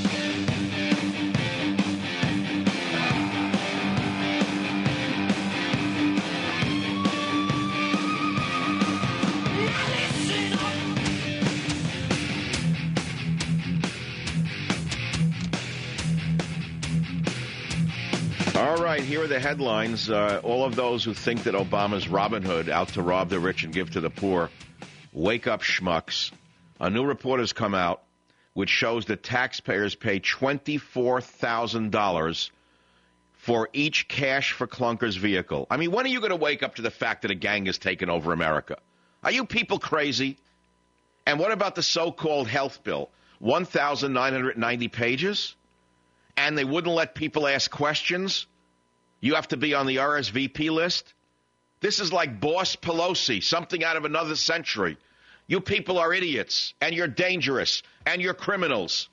All right, here are the headlines. All of those who think that Obama's Robin Hood, out to rob the rich and give to the poor, wake up, schmucks. A new report has come out which shows that taxpayers pay $24,000 for each Cash for Clunkers vehicle. I mean, when are you going to wake up to the fact that a gang has taken over America? Are you people crazy? And what about the so-called health bill? 1,990 pages? And they wouldn't let people ask questions? You have to be on the RSVP list? This is like Boss Pelosi, something out of another century. You people are idiots, and you're dangerous, and you're criminals.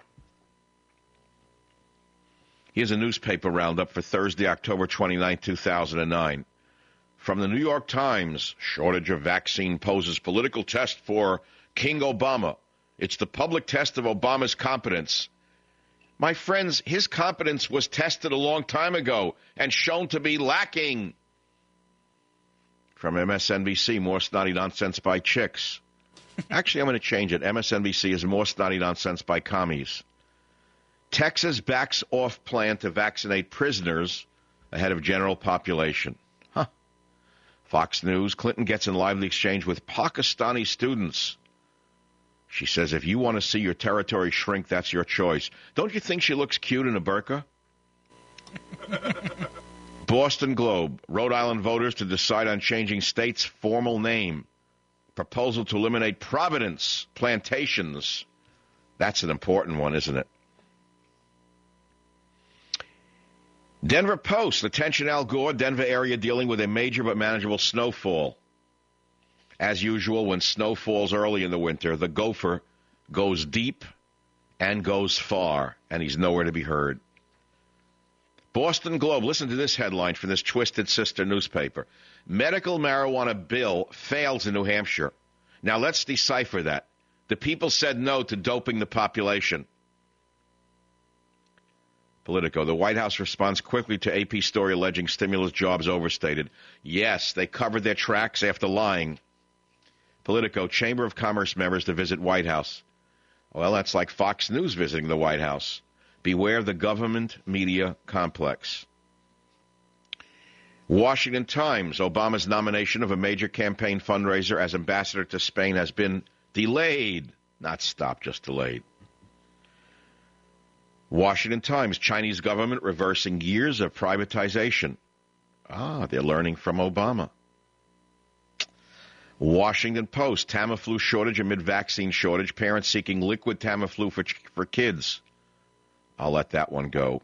Here's a newspaper roundup for Thursday, October 29, 2009. From the New York Times, shortage of vaccine poses political test for King Obama. It's the public test of Obama's competence. My friends, his competence was tested a long time ago and shown to be lacking. From MSNBC, more snotty nonsense by chicks. Actually, I'm going to change it. MSNBC is more snotty nonsense by commies. Texas backs off plan to vaccinate prisoners ahead of general population. Huh. Fox News, Clinton gets in lively exchange with Pakistani students. She says, if you want to see your territory shrink, that's your choice. Don't you think she looks cute in a burqa? Boston Globe, Rhode Island voters to decide on changing state's formal name. Proposal to eliminate Providence plantations. That's an important one, isn't it? Denver Post, attention Al Gore, Denver area dealing with a major but manageable snowfall. As usual, when snow falls early in the winter, the gopher goes deep and goes far, and he's nowhere to be heard. Boston Globe, listen to this headline from this Twisted Sister newspaper. Medical marijuana bill fails in New Hampshire. Now let's decipher that. The people said no to doping the population. Politico, the White House responds quickly to AP story alleging stimulus jobs overstated. Yes, they covered their tracks after lying. Politico, Chamber of Commerce members to visit White House. Well, that's like Fox News visiting the White House. Beware the government media complex. Washington Times, Obama's nomination of a major campaign fundraiser as ambassador to Spain has been delayed. Not stopped, just delayed. Washington Times, Chinese government reversing years of privatization. They're learning from Obama. Washington Post, Tamiflu shortage amid vaccine shortage. Parents seeking liquid Tamiflu for kids. I'll let that one go.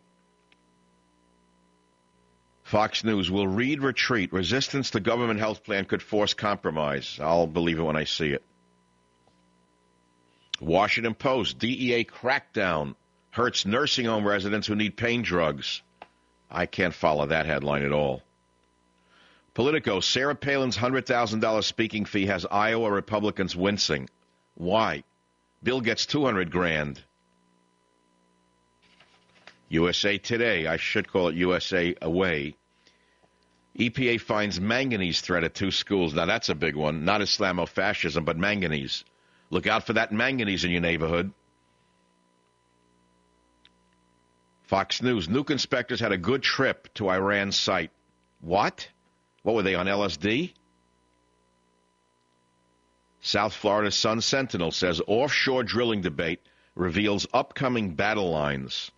Fox News, will Reid retreat? Resistance to government health plan could force compromise. I'll believe it when I see it. Washington Post, DEA crackdown hurts nursing home residents who need pain drugs. I can't follow that headline at all. Politico, Sarah Palin's $100,000 speaking fee has Iowa Republicans wincing. Why? Bill gets $200,000. USA Today, I should call it USA Away. EPA finds manganese threat at 2 schools. Now that's a big one. Not Islamofascism, but manganese. Look out for that manganese in your neighborhood. Fox News, nuke inspectors had a good trip to Iran's site. What? What were they, on LSD? South Florida Sun Sentinel says offshore drilling debate reveals upcoming battle lines.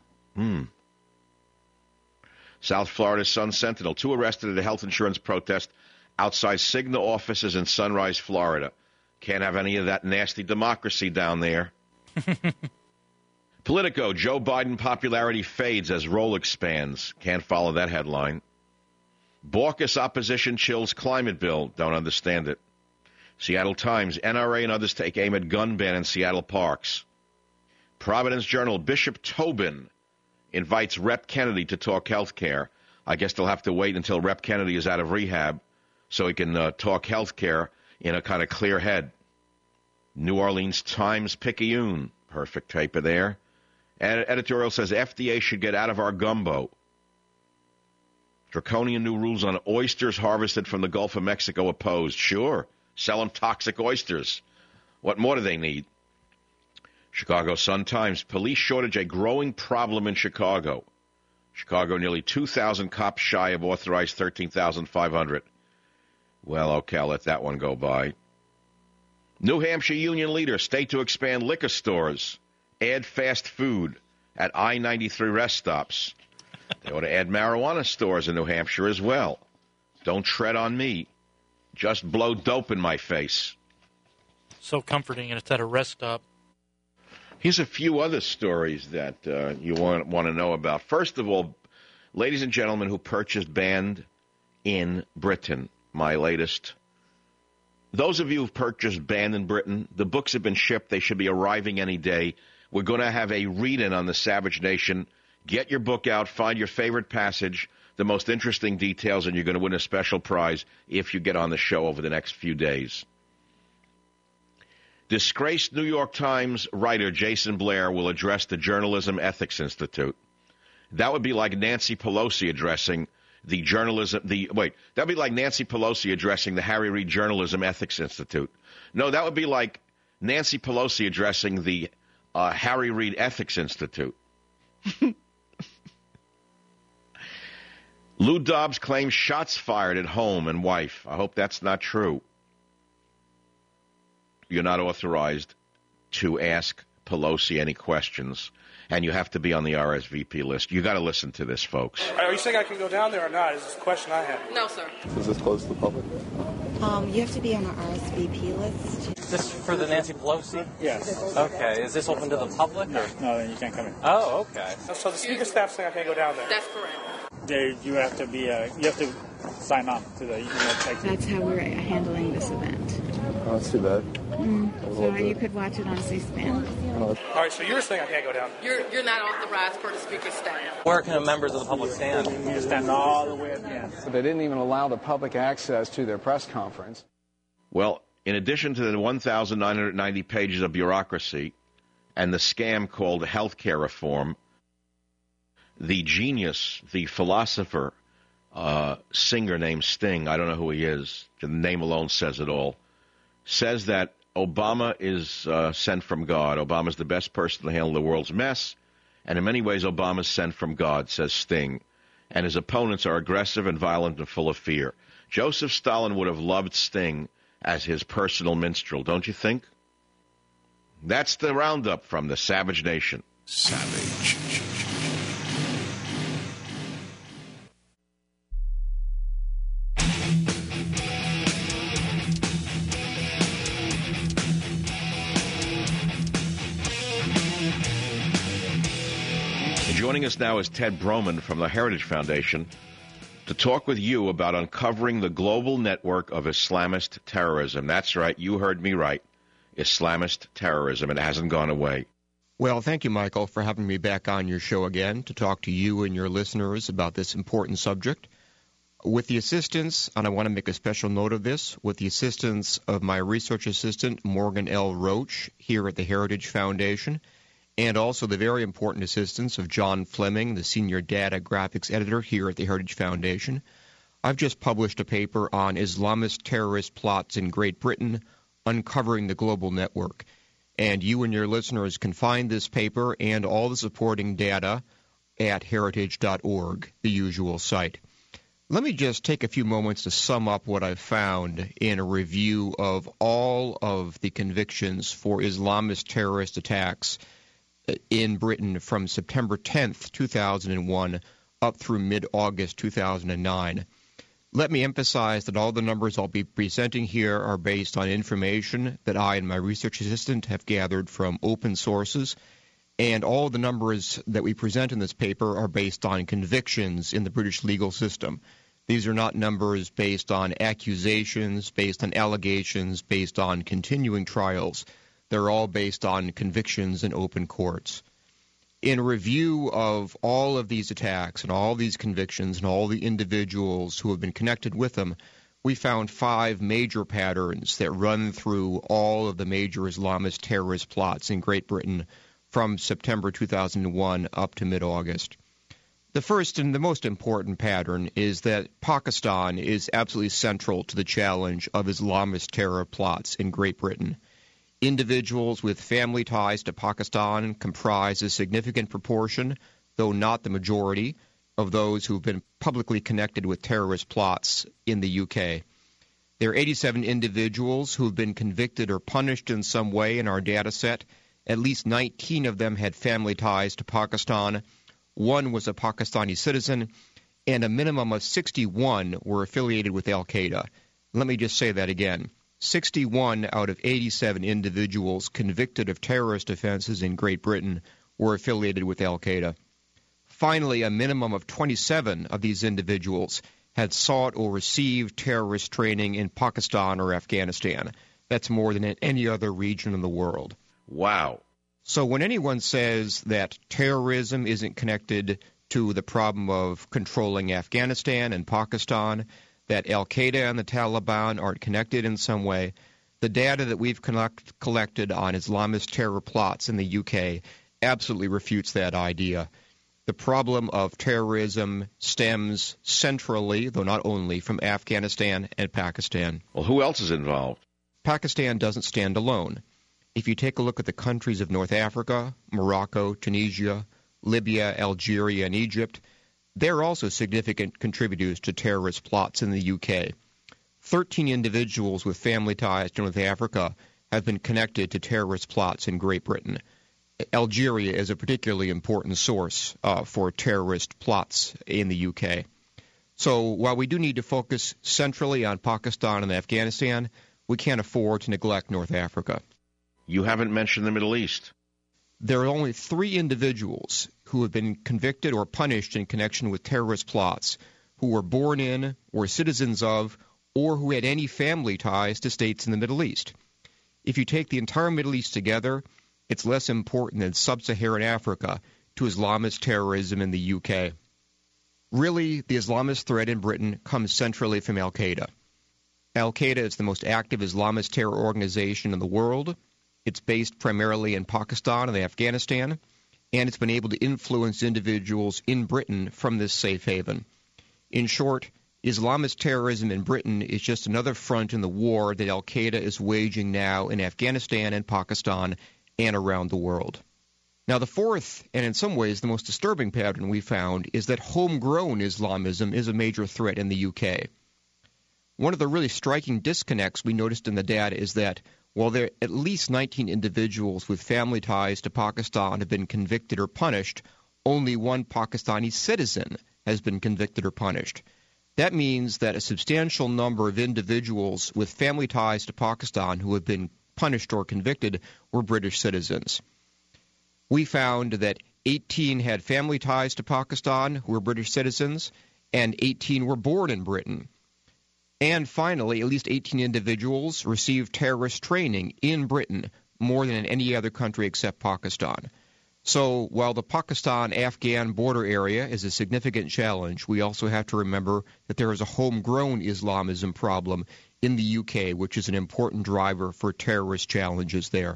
South Florida Sun Sentinel, 2 arrested at a health insurance protest outside Cigna offices in Sunrise, Florida. Can't have any of that nasty democracy down there. Politico, Joe Biden popularity fades as role expands. Can't follow that headline. Baucus opposition chills climate bill. Don't understand it. Seattle Times, NRA and others take aim at gun ban in Seattle parks. Providence Journal, Bishop Tobin invites Rep. Kennedy to talk health care. I guess they'll have to wait until Rep. Kennedy is out of rehab so he can talk health care in a kind of clear head. New Orleans Times-Picayune, perfect paper there. Editorial says FDA should get out of our gumbo. Draconian new rules on oysters harvested from the Gulf of Mexico opposed. Sure, sell them toxic oysters. What more do they need? Chicago Sun-Times, police shortage a growing problem in Chicago. Chicago, nearly 2,000 cops shy of authorized 13,500. Well, okay, I'll let that one go by. New Hampshire union leader, state to expand liquor stores, add fast food at I-93 rest stops. They ought to add marijuana stores in New Hampshire as well. Don't tread on me. Just blow dope in my face. So comforting, and it's at a rest stop. Here's a few other stories that you want to know about. First of all, ladies and gentlemen who purchased Banned in Britain, my latest. Those of you who've purchased Banned in Britain, the books have been shipped. They should be arriving any day. We're going to have a read-in on the Savage Nation. Get your book out, find your favorite passage, the most interesting details, and you're going to win a special prize if you get on the show over the next few days. Disgraced New York Times writer Jason Blair will address the Journalism Ethics Institute. That would be like Nancy Pelosi addressing that'd be like Nancy Pelosi addressing the Harry Reid Journalism Ethics Institute. No, that would be like Nancy Pelosi addressing the Harry Reid Ethics Institute. Lou Dobbs claims shots fired at home and wife. I hope that's not true. You're not authorized to ask Pelosi any questions, and you have to be on the RSVP list. You got to listen to this, folks. Are you saying I can go down there or not? Is this a question I have? No, sir. Is this closed to the public? You have to be on an RSVP list. Is this for the Nancy Pelosi? Yes. Okay. Is this open to the public? Or? No, then you can't come in. Oh, okay. So the speaker staff's saying I can't go down there. That's correct. You have to be. You have to sign on to the. That's how we're handling this event. Oh, that's too bad. So you could watch it on C-SPAN. All right, so you're saying I can't go down there. You're not authorized for the speaker's staff. Where can members of the public stand? You stand all the way at the end. They didn't even allow the public access to their press conference. Well, in addition to the 1,990 pages of bureaucracy and the scam called healthcare reform, the genius, the philosopher, singer named Sting, I don't know who he is, the name alone says it all, says that Obama is sent from God. Obama's the best person to handle the world's mess, and in many ways Obama's sent from God, says Sting, and his opponents are aggressive and violent and full of fear. Joseph Stalin would have loved Sting as his personal minstrel, don't you think? That's the roundup from the Savage Nation. Savage. Joining us now is Ted Broman from the Heritage Foundation to talk with you about uncovering the global network of Islamist terrorism. That's right, you heard me right. Islamist terrorism. It hasn't gone away. Well, thank you, Michael, for having me back on your show again to talk to you and your listeners about this important subject. With the assistance, and I want to make a special note of this, with the assistance of my research assistant, Morgan L. Roach, here at the Heritage Foundation, and also the very important assistance of John Fleming, the senior data graphics editor here at the Heritage Foundation, I've just published a paper on Islamist terrorist plots in Great Britain, Uncovering the Global Network. And you and your listeners can find this paper and all the supporting data at heritage.org, the usual site. Let me just take a few moments to sum up what I've found in a review of all of the convictions for Islamist terrorist attacks in Britain from September 10th, 2001 up through mid-August 2009. Let me emphasize that all the numbers I'll be presenting here are based on information that I and my research assistant have gathered from open sources, and all the numbers that we present in this paper are based on convictions in the British legal system. These are not numbers based on accusations, based on allegations, based on continuing trials. They're all based on convictions in open courts. In review of all of these attacks and all these convictions and all the individuals who have been connected with them, we found 5 major patterns that run through all of the major Islamist terrorist plots in Great Britain from September 2001 up to mid-August. The first and the most important pattern is that Pakistan is absolutely central to the challenge of Islamist terror plots in Great Britain. Individuals with family ties to Pakistan comprise a significant proportion, though not the majority, of those who have been publicly connected with terrorist plots in the UK. There are 87 individuals who have been convicted or punished in some way in our data set. At least 19 of them had family ties to Pakistan. 1 was a Pakistani citizen, and a minimum of 61 were affiliated with al-Qaeda. Let me just say that again. 61 out of 87 individuals convicted of terrorist offenses in Great Britain were affiliated with al-Qaeda. Finally, a minimum of 27 of these individuals had sought or received terrorist training in Pakistan or Afghanistan. That's more than in any other region in the world. Wow. So when anyone says that terrorism isn't connected to the problem of controlling Afghanistan and Pakistan, that al-Qaeda and the Taliban aren't connected in some way, the data that we've collected on Islamist terror plots in the UK absolutely refutes that idea. The problem of terrorism stems centrally, though not only, from Afghanistan and Pakistan. Well, who else is involved? Pakistan doesn't stand alone. If you take a look at the countries of North Africa, Morocco, Tunisia, Libya, Algeria, and Egypt, they're also significant contributors to terrorist plots in the UK. 13 individuals with family ties to North Africa have been connected to terrorist plots in Great Britain. Algeria is a particularly important source for terrorist plots in the UK. So while we do need to focus centrally on Pakistan and Afghanistan, we can't afford to neglect North Africa. You haven't mentioned the Middle East. There are only 3 individuals who have been convicted or punished in connection with terrorist plots who were born in, were citizens of, or who had any family ties to states in the Middle East. If you take the entire Middle East together, it's less important than sub-Saharan Africa to Islamist terrorism in the UK. Really, the Islamist threat in Britain comes centrally from al-Qaeda. Al-Qaeda is the most active Islamist terror organization in the world. It's based primarily in Pakistan and Afghanistan, and it's been able to influence individuals in Britain from this safe haven. In short, Islamist terrorism in Britain is just another front in the war that al-Qaeda is waging now in Afghanistan and Pakistan and around the world. Now, the fourth, and in some ways the most disturbing pattern we found, is that homegrown Islamism is a major threat in the UK. One of the really striking disconnects we noticed in the data is that while there are at least 19 individuals with family ties to Pakistan have been convicted or punished, only 1 Pakistani citizen has been convicted or punished. That means that a substantial number of individuals with family ties to Pakistan who have been punished or convicted were British citizens. We found that 18 had family ties to Pakistan who were British citizens, and 18 were born in Britain. And finally, at least 18 individuals received terrorist training in Britain, more than in any other country except Pakistan. So while the Pakistan-Afghan border area is a significant challenge, we also have to remember that there is a homegrown Islamism problem in the UK, which is an important driver for terrorist challenges there.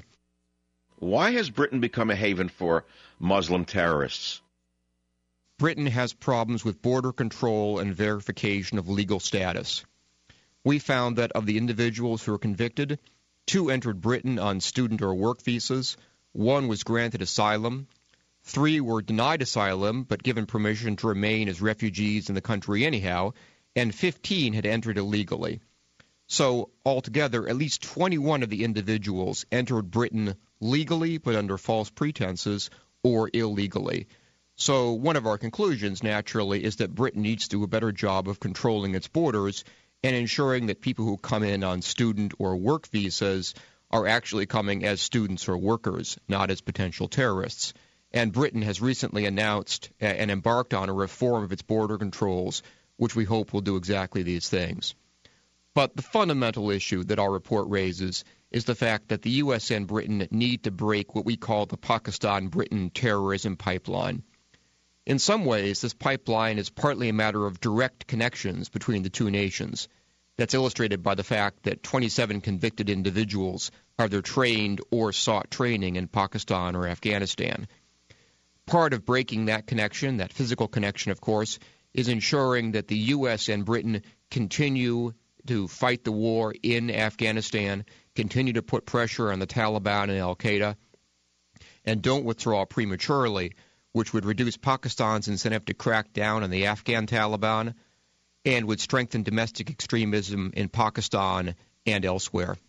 Why has Britain become a haven for Muslim terrorists? Britain has problems with border control and verification of legal status. We found that of the individuals who were convicted, 2 entered Britain on student or work visas, 1 was granted asylum, 3 were denied asylum but given permission to remain as refugees in the country anyhow, and 15 had entered illegally. So altogether, at least 21 of the individuals entered Britain legally but under false pretenses or illegally. So one of our conclusions, naturally, is that Britain needs to do a better job of controlling its borders and ensuring that people who come in on student or work visas are actually coming as students or workers, not as potential terrorists. And Britain has recently announced and embarked on a reform of its border controls, which we hope will do exactly these things. But the fundamental issue that our report raises is the fact that the U.S. and Britain need to break what we call the Pakistan-Britain terrorism pipeline. In some ways, this pipeline is partly a matter of direct connections between the two nations. That's illustrated by the fact that 27 convicted individuals either trained or sought training in Pakistan or Afghanistan. Part of breaking that connection, that physical connection, of course, is ensuring that the U.S. and Britain continue to fight the war in Afghanistan, continue to put pressure on the Taliban and al-Qaeda, and don't withdraw prematurely, which would reduce Pakistan's incentive to crack down on the Afghan Taliban and would strengthen domestic extremism in Pakistan and elsewhere.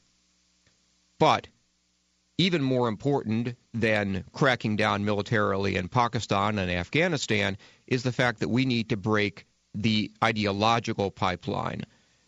But even more important than cracking down militarily in Pakistan and Afghanistan is the fact that we need to break the ideological pipeline.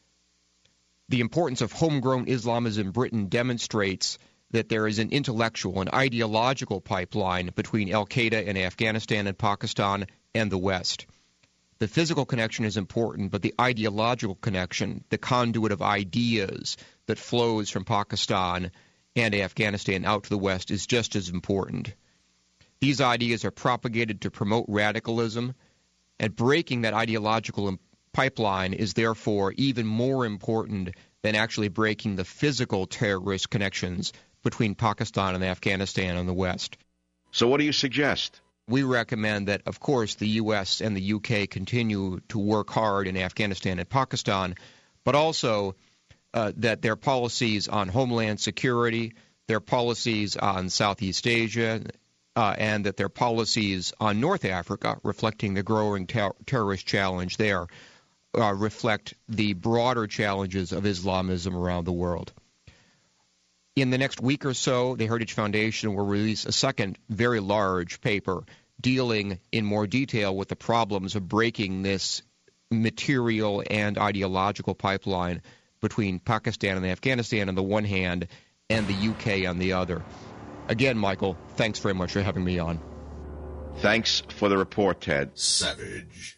The importance of homegrown Islamism in Britain demonstrates that there is an intellectual and ideological pipeline between al-Qaeda in Afghanistan and Pakistan and the West. The physical connection is important, but the ideological connection, the conduit of ideas that flows from Pakistan and Afghanistan out to the West, is just as important. These ideas are propagated to promote radicalism, and breaking that ideological pipeline is therefore even more important than actually breaking the physical terrorist connections between Pakistan and Afghanistan and the West. So what do you suggest? We recommend that, of course, the U.S. and the U.K. continue to work hard in Afghanistan and Pakistan, but also that their policies on homeland security, their policies on Southeast Asia, and that their policies on North Africa, reflecting the growing terrorist challenge there, reflect the broader challenges of Islamism around the world. In the next week or so, the Heritage Foundation will release a second very large paper dealing in more detail with the problems of breaking this material and ideological pipeline between Pakistan and Afghanistan on the one hand and the UK on the other. Again, Michael, thanks very much for having me on. Thanks for the report, Ted. Savage.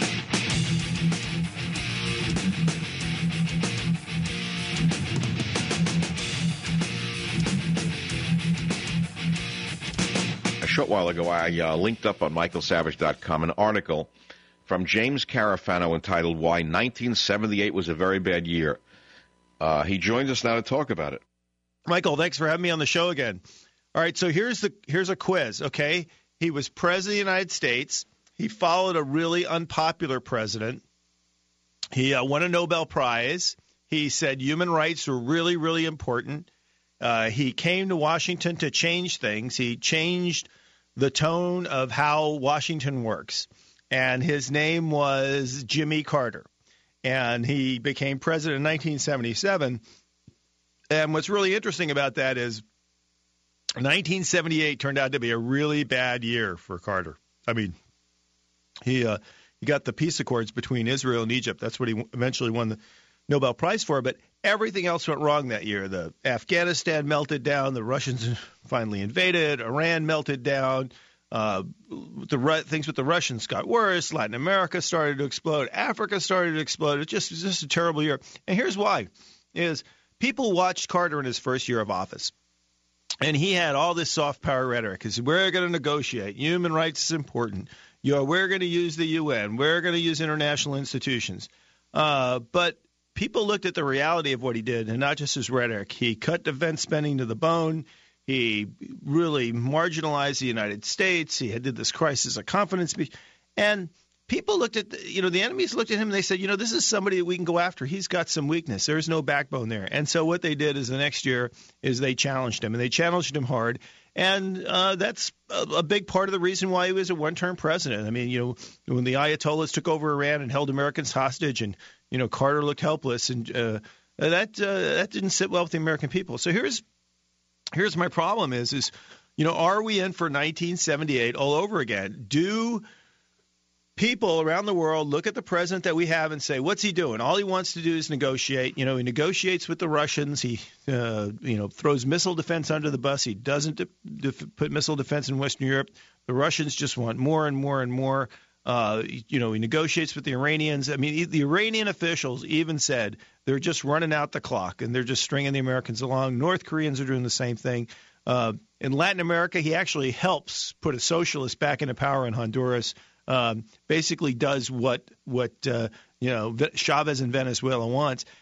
A short while ago, I linked up on michaelsavage.com an article from James Carafano entitled Why 1978 Was a Very Bad Year. He joins us now to talk about it. Michael, thanks for having me on the show again. All right, so here's a quiz, okay? He was president of the United States. He followed a really unpopular president. He won a Nobel Prize. He said human rights were really, really important. He came to Washington to change things. He changed the tone of how Washington works. And his name was Jimmy Carter. And he became president in 1977. And what's really interesting about that is 1978 turned out to be a really bad year for Carter. I mean, he got the peace accords between Israel and Egypt. That's what he eventually won the Nobel Prize for. But everything else went wrong that year. The Afghanistan melted down. The Russians finally invaded. Iran melted down. Things with the Russians got worse. Latin America started to explode. Africa started to explode. It was just a terrible year. And here's why: is people watched Carter in his first year of office, and he had all this soft power rhetoric. He said, "We're going to negotiate. Human rights is important. We're going to use the UN. We're going to use international institutions." But people looked at the reality of what he did, and not just his rhetoric. He cut defense spending to the bone. He really marginalized the United States. He did this crisis of confidence speech. And people looked at, the enemies looked at him and they said, this is somebody that we can go after. He's got some weakness. There's no backbone there. And so what they did is the next year is they challenged him, and they challenged him hard. And that's a big part of the reason why he was a one-term president. I mean, when the Ayatollahs took over Iran and held Americans hostage, and, Carter looked helpless, and that didn't sit well with the American people. So here's my problem is are we in for 1978 all over again? Do people around the world look at the president that we have and say, what's he doing? All he wants to do is negotiate. He negotiates with the Russians. He, throws missile defense under the bus. He doesn't put missile defense in Western Europe. The Russians just want more and more and more. He negotiates with the Iranians. I mean, the Iranian officials even said they're just running out the clock and they're just stringing the Americans along. North Koreans are doing the same thing. In Latin America, he actually helps put a socialist back into power in Honduras. Basically does what Chavez in Venezuela wants.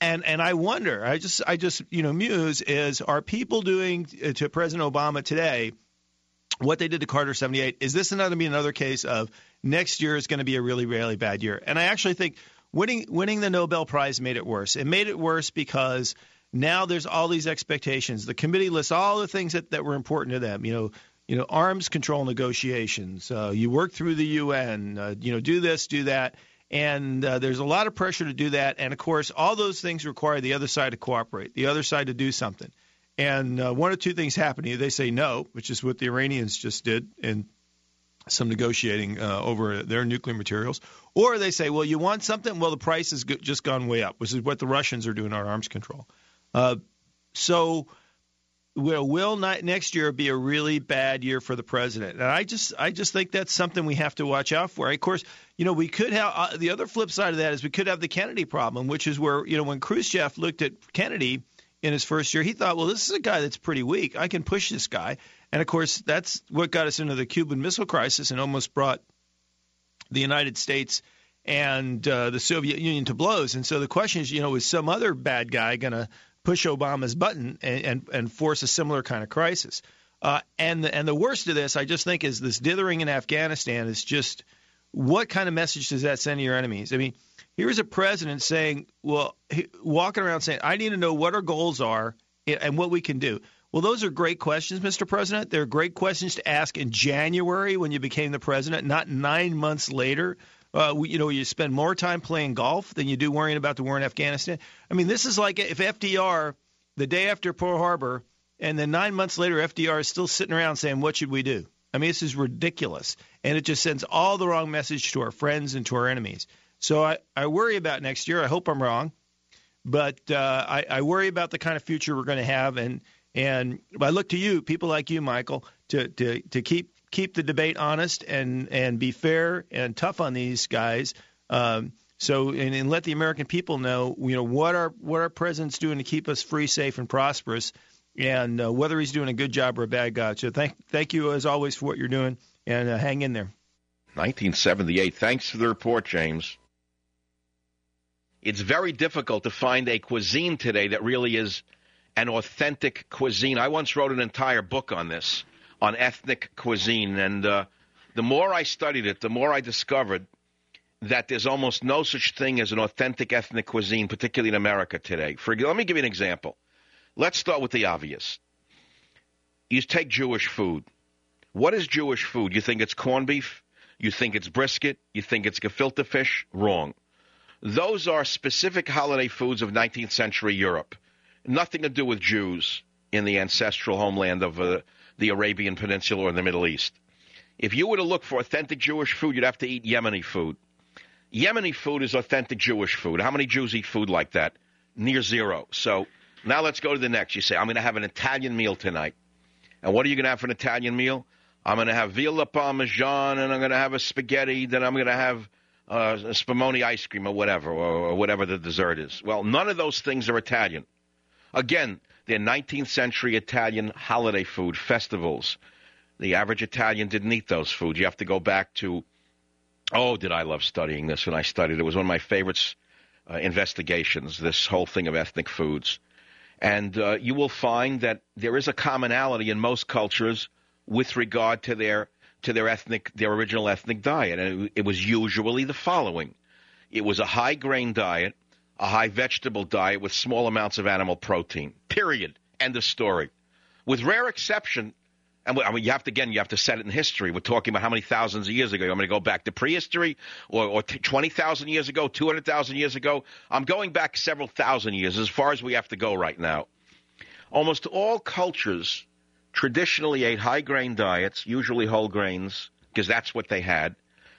And I wonder, I just muse is, are people doing to President Obama today what they did to Carter 78? Is this going to be another case of next year is going to be a really, really bad year? And I actually think winning the Nobel Prize made it worse. It made it worse because now there's all these expectations. The committee lists all the things that were important to them. Arms control negotiations. You work through the UN. Do this, do that. And there's a lot of pressure to do that. And, of course, all those things require the other side to cooperate, the other side to do something. And one of two things happen. Either they say no, which is what the Iranians just did in some negotiating over their nuclear materials, or they say, well, you want something? Well, the price has just gone way up, which is what the Russians are doing on arms control. So will next year be a really bad year for the president? And I just think that's something we have to watch out for. Of course, we could have the other flip side of that is we could have the Kennedy problem, which is where, when Khrushchev looked at Kennedy in his first year, he thought, well, this is a guy that's pretty weak. I can push this guy. And, of course, that's what got us into the Cuban Missile Crisis and almost brought the United States and the Soviet Union to blows. And so the question is, is some other bad guy going to push Obama's button and force a similar kind of crisis? And the worst of this, I just think, is this dithering in Afghanistan is just what kind of message does that send to your enemies? I mean, here's a president saying, walking around saying, I need to know what our goals are and what we can do. Well, those are great questions, Mr. President. They're great questions to ask in January when you became the president, not 9 months later. You spend more time playing golf than you do worrying about the war in Afghanistan. I mean, this is like if FDR, the day after Pearl Harbor, and then 9 months later, FDR is still sitting around saying, what should we do? I mean, this is ridiculous. And it just sends all the wrong message to our friends and to our enemies. So I worry about next year. I hope I'm wrong. But I worry about the kind of future we're going to have. And I look to you, people like you, Michael, to keep the debate honest and be fair and tough on these guys. And let the American people know, what our president's doing to keep us free, safe, and prosperous, and whether he's doing a good job or a bad job. So thank you as always for what you're doing, and hang in there. 1978. Thanks for the report, James. It's very difficult to find a cuisine today that really is an authentic cuisine. I once wrote an entire book on this, on ethnic cuisine, and the more I studied it, the more I discovered that there's almost no such thing as an authentic ethnic cuisine, particularly in America today. Let me give you an example. Let's start with the obvious. You take Jewish food. What is Jewish food? You think it's corned beef? You think it's brisket? You think it's gefilte fish? Wrong. Those are specific holiday foods of 19th century Europe. Nothing to do with Jews in the ancestral homeland of the Arabian Peninsula or the Middle East. If you were to look for authentic Jewish food, you'd have to eat Yemeni food. Yemeni food is authentic Jewish food. How many Jews eat food like that? Near zero. So now let's go to the next. You say, I'm going to have an Italian meal tonight. And what are you going to have for an Italian meal? I'm going to have veal alla parmesan, and I'm going to have a spaghetti, then I'm going to have a spumoni ice cream or whatever the dessert is. Well, none of those things are Italian. Again, they're 19th century Italian holiday food, festivals. The average Italian didn't eat those foods. You have to go back to, did I love studying this when I studied. It was one of my favorites investigations, this whole thing of ethnic foods. And you will find that there is a commonality in most cultures with regard to their original ethnic diet. And it was usually the following. It was a high-grain diet, a high vegetable diet with small amounts of animal protein, period. End of story. With rare exception, and I mean, you have to set it in history. We're talking about how many thousands of years ago. I'm going to go back to prehistory or 20,000 years ago, 200,000 years ago. I'm going back several thousand years, as far as we have to go right now. Almost all cultures traditionally ate high-grain diets, usually whole grains, because that's what they had,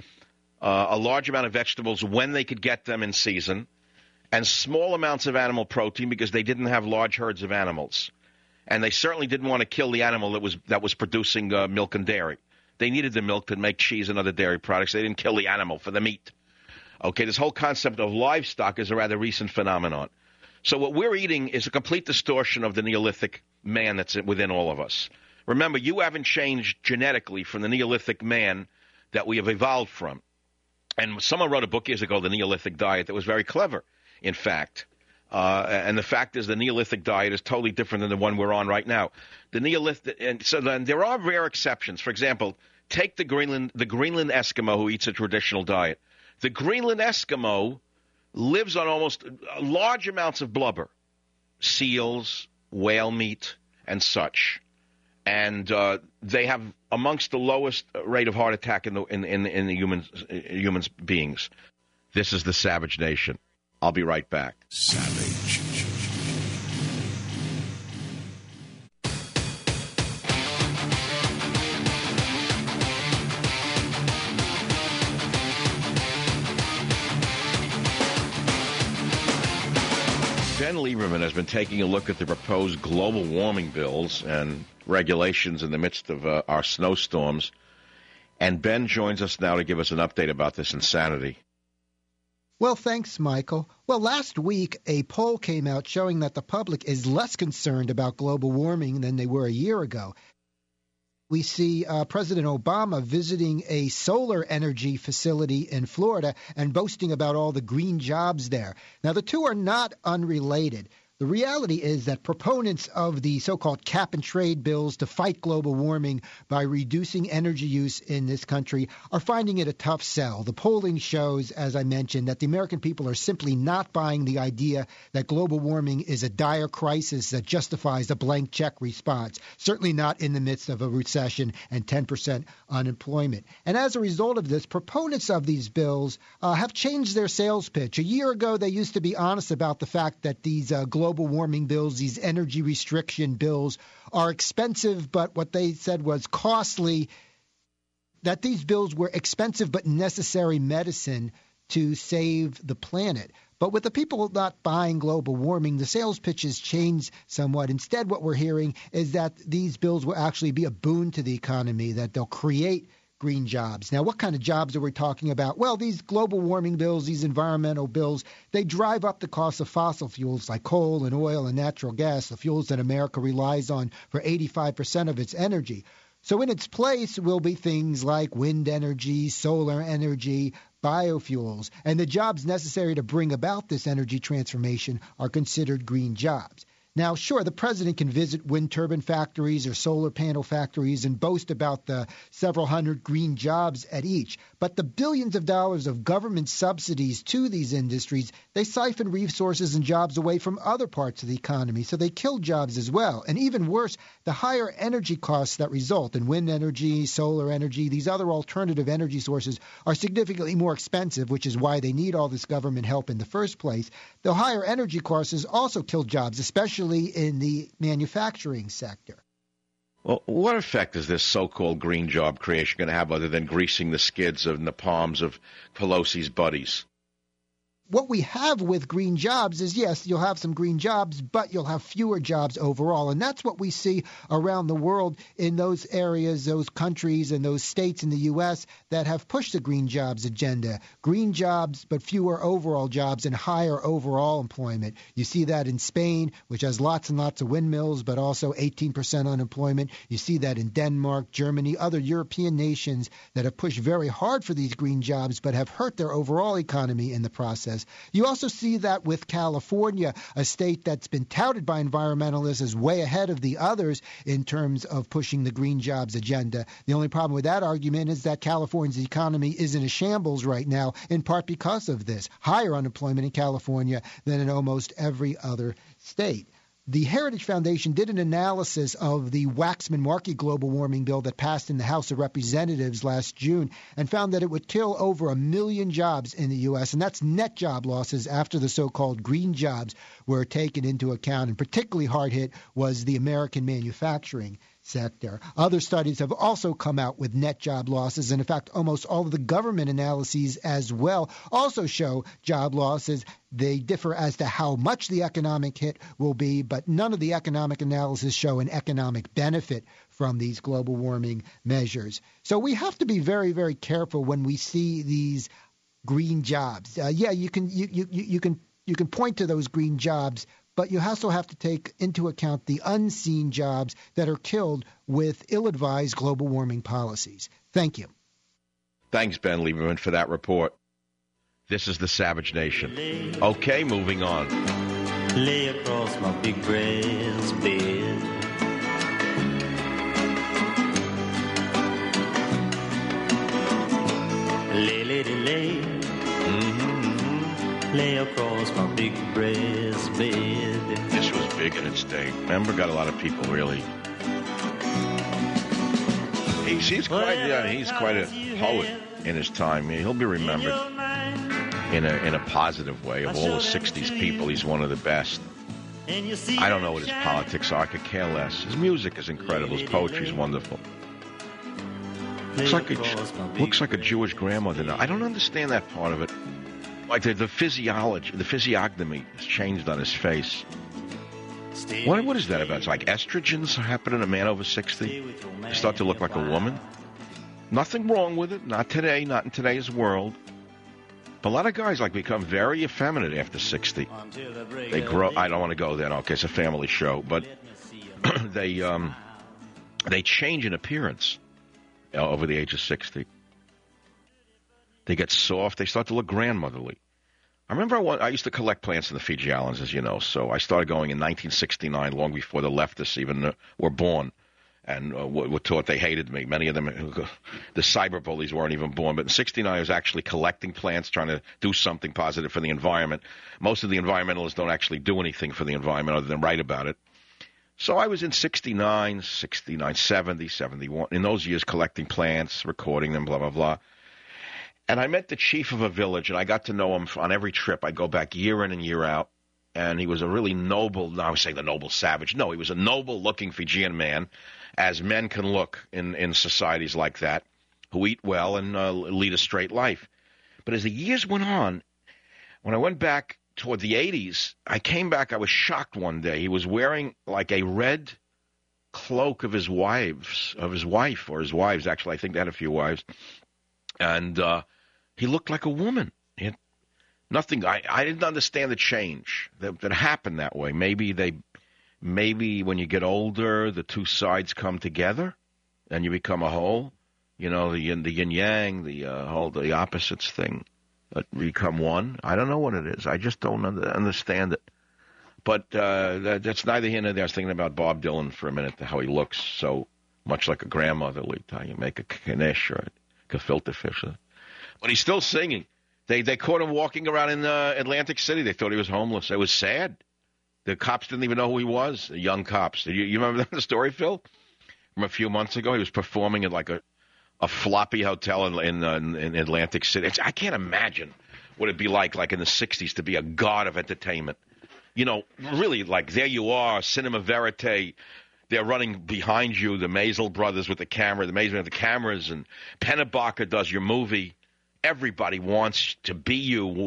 a large amount of vegetables when they could get them in season, and small amounts of animal protein because they didn't have large herds of animals. And they certainly didn't want to kill the animal that was producing milk and dairy. They needed the milk to make cheese and other dairy products. They didn't kill the animal for the meat. Okay, this whole concept of livestock is a rather recent phenomenon. So what we're eating is a complete distortion of the Neolithic man that's within all of us. Remember, you haven't changed genetically from the Neolithic man that we have evolved from. And someone wrote a book years ago, The Neolithic Diet, that was very clever, in fact. And the fact is the Neolithic diet is totally different than the one we're on right now. The Neolithic, and so then there are rare exceptions. For example, take the Greenland Eskimo who eats a traditional diet. The Greenland Eskimo lives on almost large amounts of blubber, seals, whale meat, and such. And they have amongst the lowest rate of heart attack in the humans beings. This is the Savage Nation. I'll be right back. Savage. Ben Lieberman has been taking a look at the proposed global warming bills and regulations in the midst of our snowstorms. And Ben joins us now to give us an update about this insanity. Well, thanks, Michael. Well, last week, a poll came out showing that the public is less concerned about global warming than they were a year ago. We see President Obama visiting a solar energy facility in Florida and boasting about all the green jobs there. Now, the two are not unrelated. The reality is that proponents of the so-called cap-and-trade bills to fight global warming by reducing energy use in this country are finding it a tough sell. The polling shows, as I mentioned, that the American people are simply not buying the idea that global warming is a dire crisis that justifies a blank check response, certainly not in the midst of a recession and 10% unemployment. And as a result of this, proponents of these bills have changed their sales pitch. A year ago, they used to be honest about the fact that these global warming bills, these energy restriction bills, are expensive, but what they said was costly, that these bills were expensive but necessary medicine to save the planet. But with the people not buying global warming, the sales pitch has changed somewhat. Instead, what we're hearing is that these bills will actually be a boon to the economy, that they'll create green jobs. Now, what kind of jobs are we talking about? Well, these global warming bills, these environmental bills, they drive up the cost of fossil fuels like coal and oil and natural gas, the fuels that America relies on for 85% of its energy. So in its place will be things like wind energy, solar energy, biofuels, and the jobs necessary to bring about this energy transformation are considered green jobs. Now, sure, the president can visit wind turbine factories or solar panel factories and boast about the several hundred green jobs at each. But the billions of dollars of government subsidies to these industries, they siphon resources and jobs away from other parts of the economy. So they kill jobs as well. And even worse, the higher energy costs that result in wind energy, solar energy, these other alternative energy sources are significantly more expensive, which is why they need all this government help in the first place. The higher energy costs also kill jobs, especially in the manufacturing sector. Well, what effect is this so-called green job creation going to have other than greasing the skids in the palms of Pelosi's buddies? What we have with green jobs is, yes, you'll have some green jobs, but you'll have fewer jobs overall. And that's what we see around the world in those areas, those countries, and those states in the U.S. that have pushed the green jobs agenda. Green jobs, but fewer overall jobs and higher overall employment. You see that in Spain, which has lots and lots of windmills, but also 18% unemployment. You see that in Denmark, Germany, other European nations that have pushed very hard for these green jobs, but have hurt their overall economy in the process. You also see that with California, a state that's been touted by environmentalists as way ahead of the others in terms of pushing the green jobs agenda. The only problem with that argument is that California's economy is in a shambles right now, in part because of this. Higher unemployment in California than in almost every other state. The Heritage Foundation did an analysis of the Waxman-Markey global warming bill that passed in the House of Representatives last June and found that it would kill over 1 million jobs in the U.S., and that's net job losses after the so-called green jobs were taken into account. And particularly hard hit was the American manufacturing sector. Other studies have also come out with net job losses, and in fact, almost all of the government analyses as well also show job losses. They differ as to how much the economic hit will be, but none of the economic analysis show an economic benefit from these global warming measures. So we have to be very, very careful when we see these green jobs. You can point to those green jobs, but you also have to take into account the unseen jobs that are killed with ill-advised global warming policies. Thank you. Thanks, Ben Lieberman, for that report. This is the Savage Nation. Okay, moving on. lay across my big breast bed. Lay, lady, lay, lay across my big breast bed. This was big in its day. Remember, got a lot of people really. He's quite a poet in his time. He'll be remembered in a positive way. Of all the '60s people, he's one of the best. I don't know what his politics are. I could care less. His music is incredible. His poetry is wonderful. Looks like a Jewish grandmother now. I don't understand that part of it. Like the physiology, the physiognomy has changed on his face. What is that about? It's like estrogens happen in a man over 60. They start to look like a woman. Nothing wrong with it. Not today. Not in today's world. But a lot of guys become very effeminate after 60. They grow. I don't want to go there. Okay, it's a family show, but they change in appearance over the age of 60. They get soft. They start to look grandmotherly. I remember I used to collect plants in the Fiji Islands, as you know. So I started going in 1969, long before the leftists even were born, and were taught they hated me. Many of them, the cyber bullies, weren't even born. But in '69, I was actually collecting plants, trying to do something positive for the environment. Most of the environmentalists don't actually do anything for the environment other than write about it. So I was in 69, 70, 71, in those years collecting plants, recording them, blah, blah, blah. And I met the chief of a village, and I got to know him on every trip. I'd go back year in and year out, and he was a really noble, no, I was saying the noble savage. No, he was a noble-looking Fijian man, as men can look in societies like that, who eat well and lead a straight life. But as the years went on, when I went back toward the 80s, I came back, I was shocked one day. He was wearing like a red cloak of his wife, or his wives, actually. I think they had a few wives. And he looked like a woman. He had nothing. I didn't understand the change that happened that way. Maybe when you get older, the two sides come together, and you become a whole. You know, the yin yang, the opposites thing, become one. I don't know what it is. I just don't understand it. But that's neither here nor there. I was thinking about Bob Dylan for a minute, how he looks so much like a grandmotherly. How you make a knish or a filter fish. But he's still singing. They caught him walking around in Atlantic City. They thought he was homeless. It was sad. The cops didn't even know who he was, the young cops. You remember the story, Phil? From a few months ago? He was performing at like a floppy hotel in Atlantic City. I can't imagine what it'd be like in the 60s to be a god of entertainment. You know, really, like there you are, Cinema Verite. They're running behind you, the Maisel brothers with the camera, the Maisel with the cameras, and Pennebaker does your movie. Everybody wants to be you,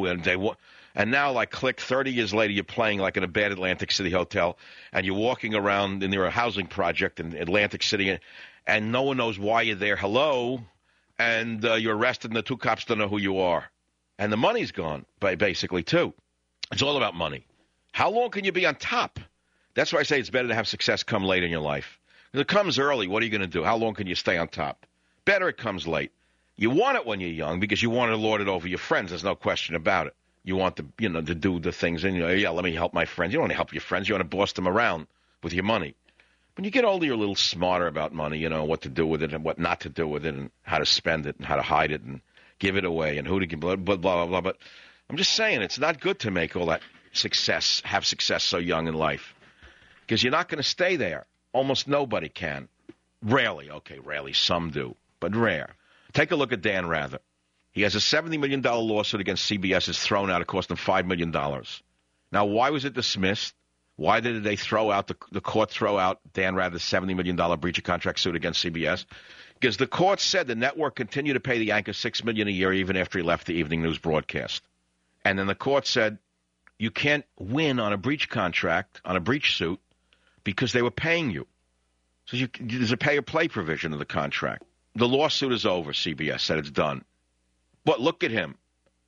and now, like, click, 30 years later, you're playing like in a bad Atlantic City hotel, and you're walking around near a housing project in Atlantic City, and no one knows why you're there. Hello, and you're arrested, and the two cops don't know who you are, and the money's gone, basically, too. It's all about money. How long can you be on top? That's why I say it's better to have success come late in your life. If it comes early, what are you going to do? How long can you stay on top? Better it comes late. You want it when you're young because you want to lord it over your friends. There's no question about it. You want to do the things, and let me help my friends. You don't want to help your friends. You want to boss them around with your money. When you get older, you're a little smarter about money. What to do with it and what not to do with it, and how to spend it and how to hide it and give it away and who to give, blah, blah, blah, blah. But I'm just saying, it's not good to make all that success, have success so young in life. Because you're not going to stay there. Almost nobody can. Rarely. Okay, rarely. Some do. But rare. Take a look at Dan Rather. He has a $70 million lawsuit against CBS. It's thrown out. It cost him $5 million. Now, why was it dismissed? Why did they the court throw out Dan Rather's $70 million breach of contract suit against CBS? Because the court said the network continued to pay the anchor $6 million a year even after he left the evening news broadcast. And then the court said you can't win on a breach contract, on a breach suit, because they were paying you. So there's a pay-or-play provision of the contract. The lawsuit is over, CBS said it's done. But look at him,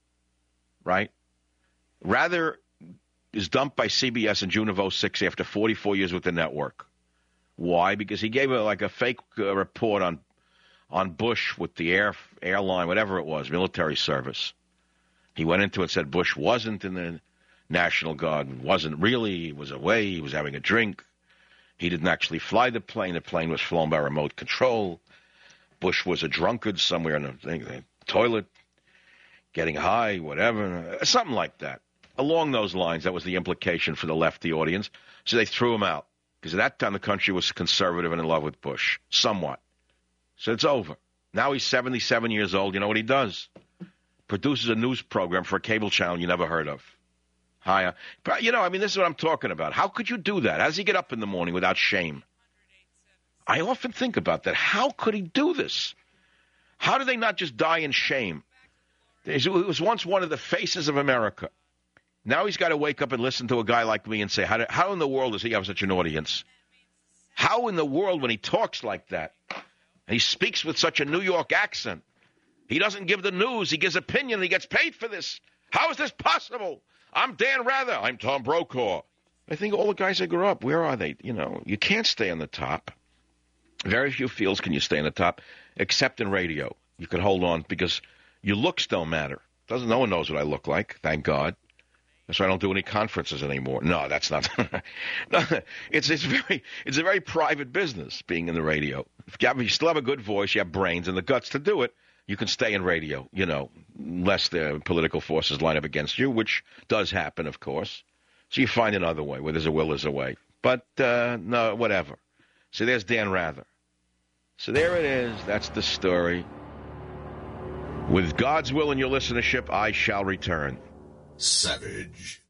right? Rather is dumped by CBS in June of 2006 after 44 years with the network. Why? Because he gave a fake report on Bush with the airline, whatever it was, military service. He went into it and said Bush wasn't in the National Guard wasn't really. He was away. He was having a drink. He didn't actually fly the plane. The plane was flown by remote control. Bush was a drunkard somewhere in the toilet, getting high, whatever, something like that. Along those lines, that was the implication for the lefty audience. So they threw him out because at that time the country was conservative and in love with Bush, somewhat. So it's over. Now he's 77 years old. You know what he does? Produces a news program for a cable channel you never heard of. Higher. But, this is what I'm talking about. How could you do that? How does he get up in the morning without shame? I often think about that. How could he do this? How do they not just die in shame? He was once one of the faces of America. Now he's got to wake up and listen to a guy like me and say, how in the world does he have such an audience? How in the world, when he talks like that, and he speaks with such a New York accent, he doesn't give the news, he gives opinion, he gets paid for this. How is this possible? I'm Dan Rather. I'm Tom Brokaw. I think all the guys that grew up, where are they? You can't stay on the top. Very few fields can you stay on the top, except in radio. You can hold on because your looks don't matter. No one knows what I look like, thank God. That's why I don't do any conferences anymore. No, that's not. No, it's a very private business being in the radio. If you still have a good voice, you have brains and the guts to do it, you can stay in radio, unless the political forces line up against you, which does happen, of course. So you find another way. Where there's a will, there's a way. But, no, whatever. So there's Dan Rather. So there it is. That's the story. With God's will and your listenership, I shall return. Savage.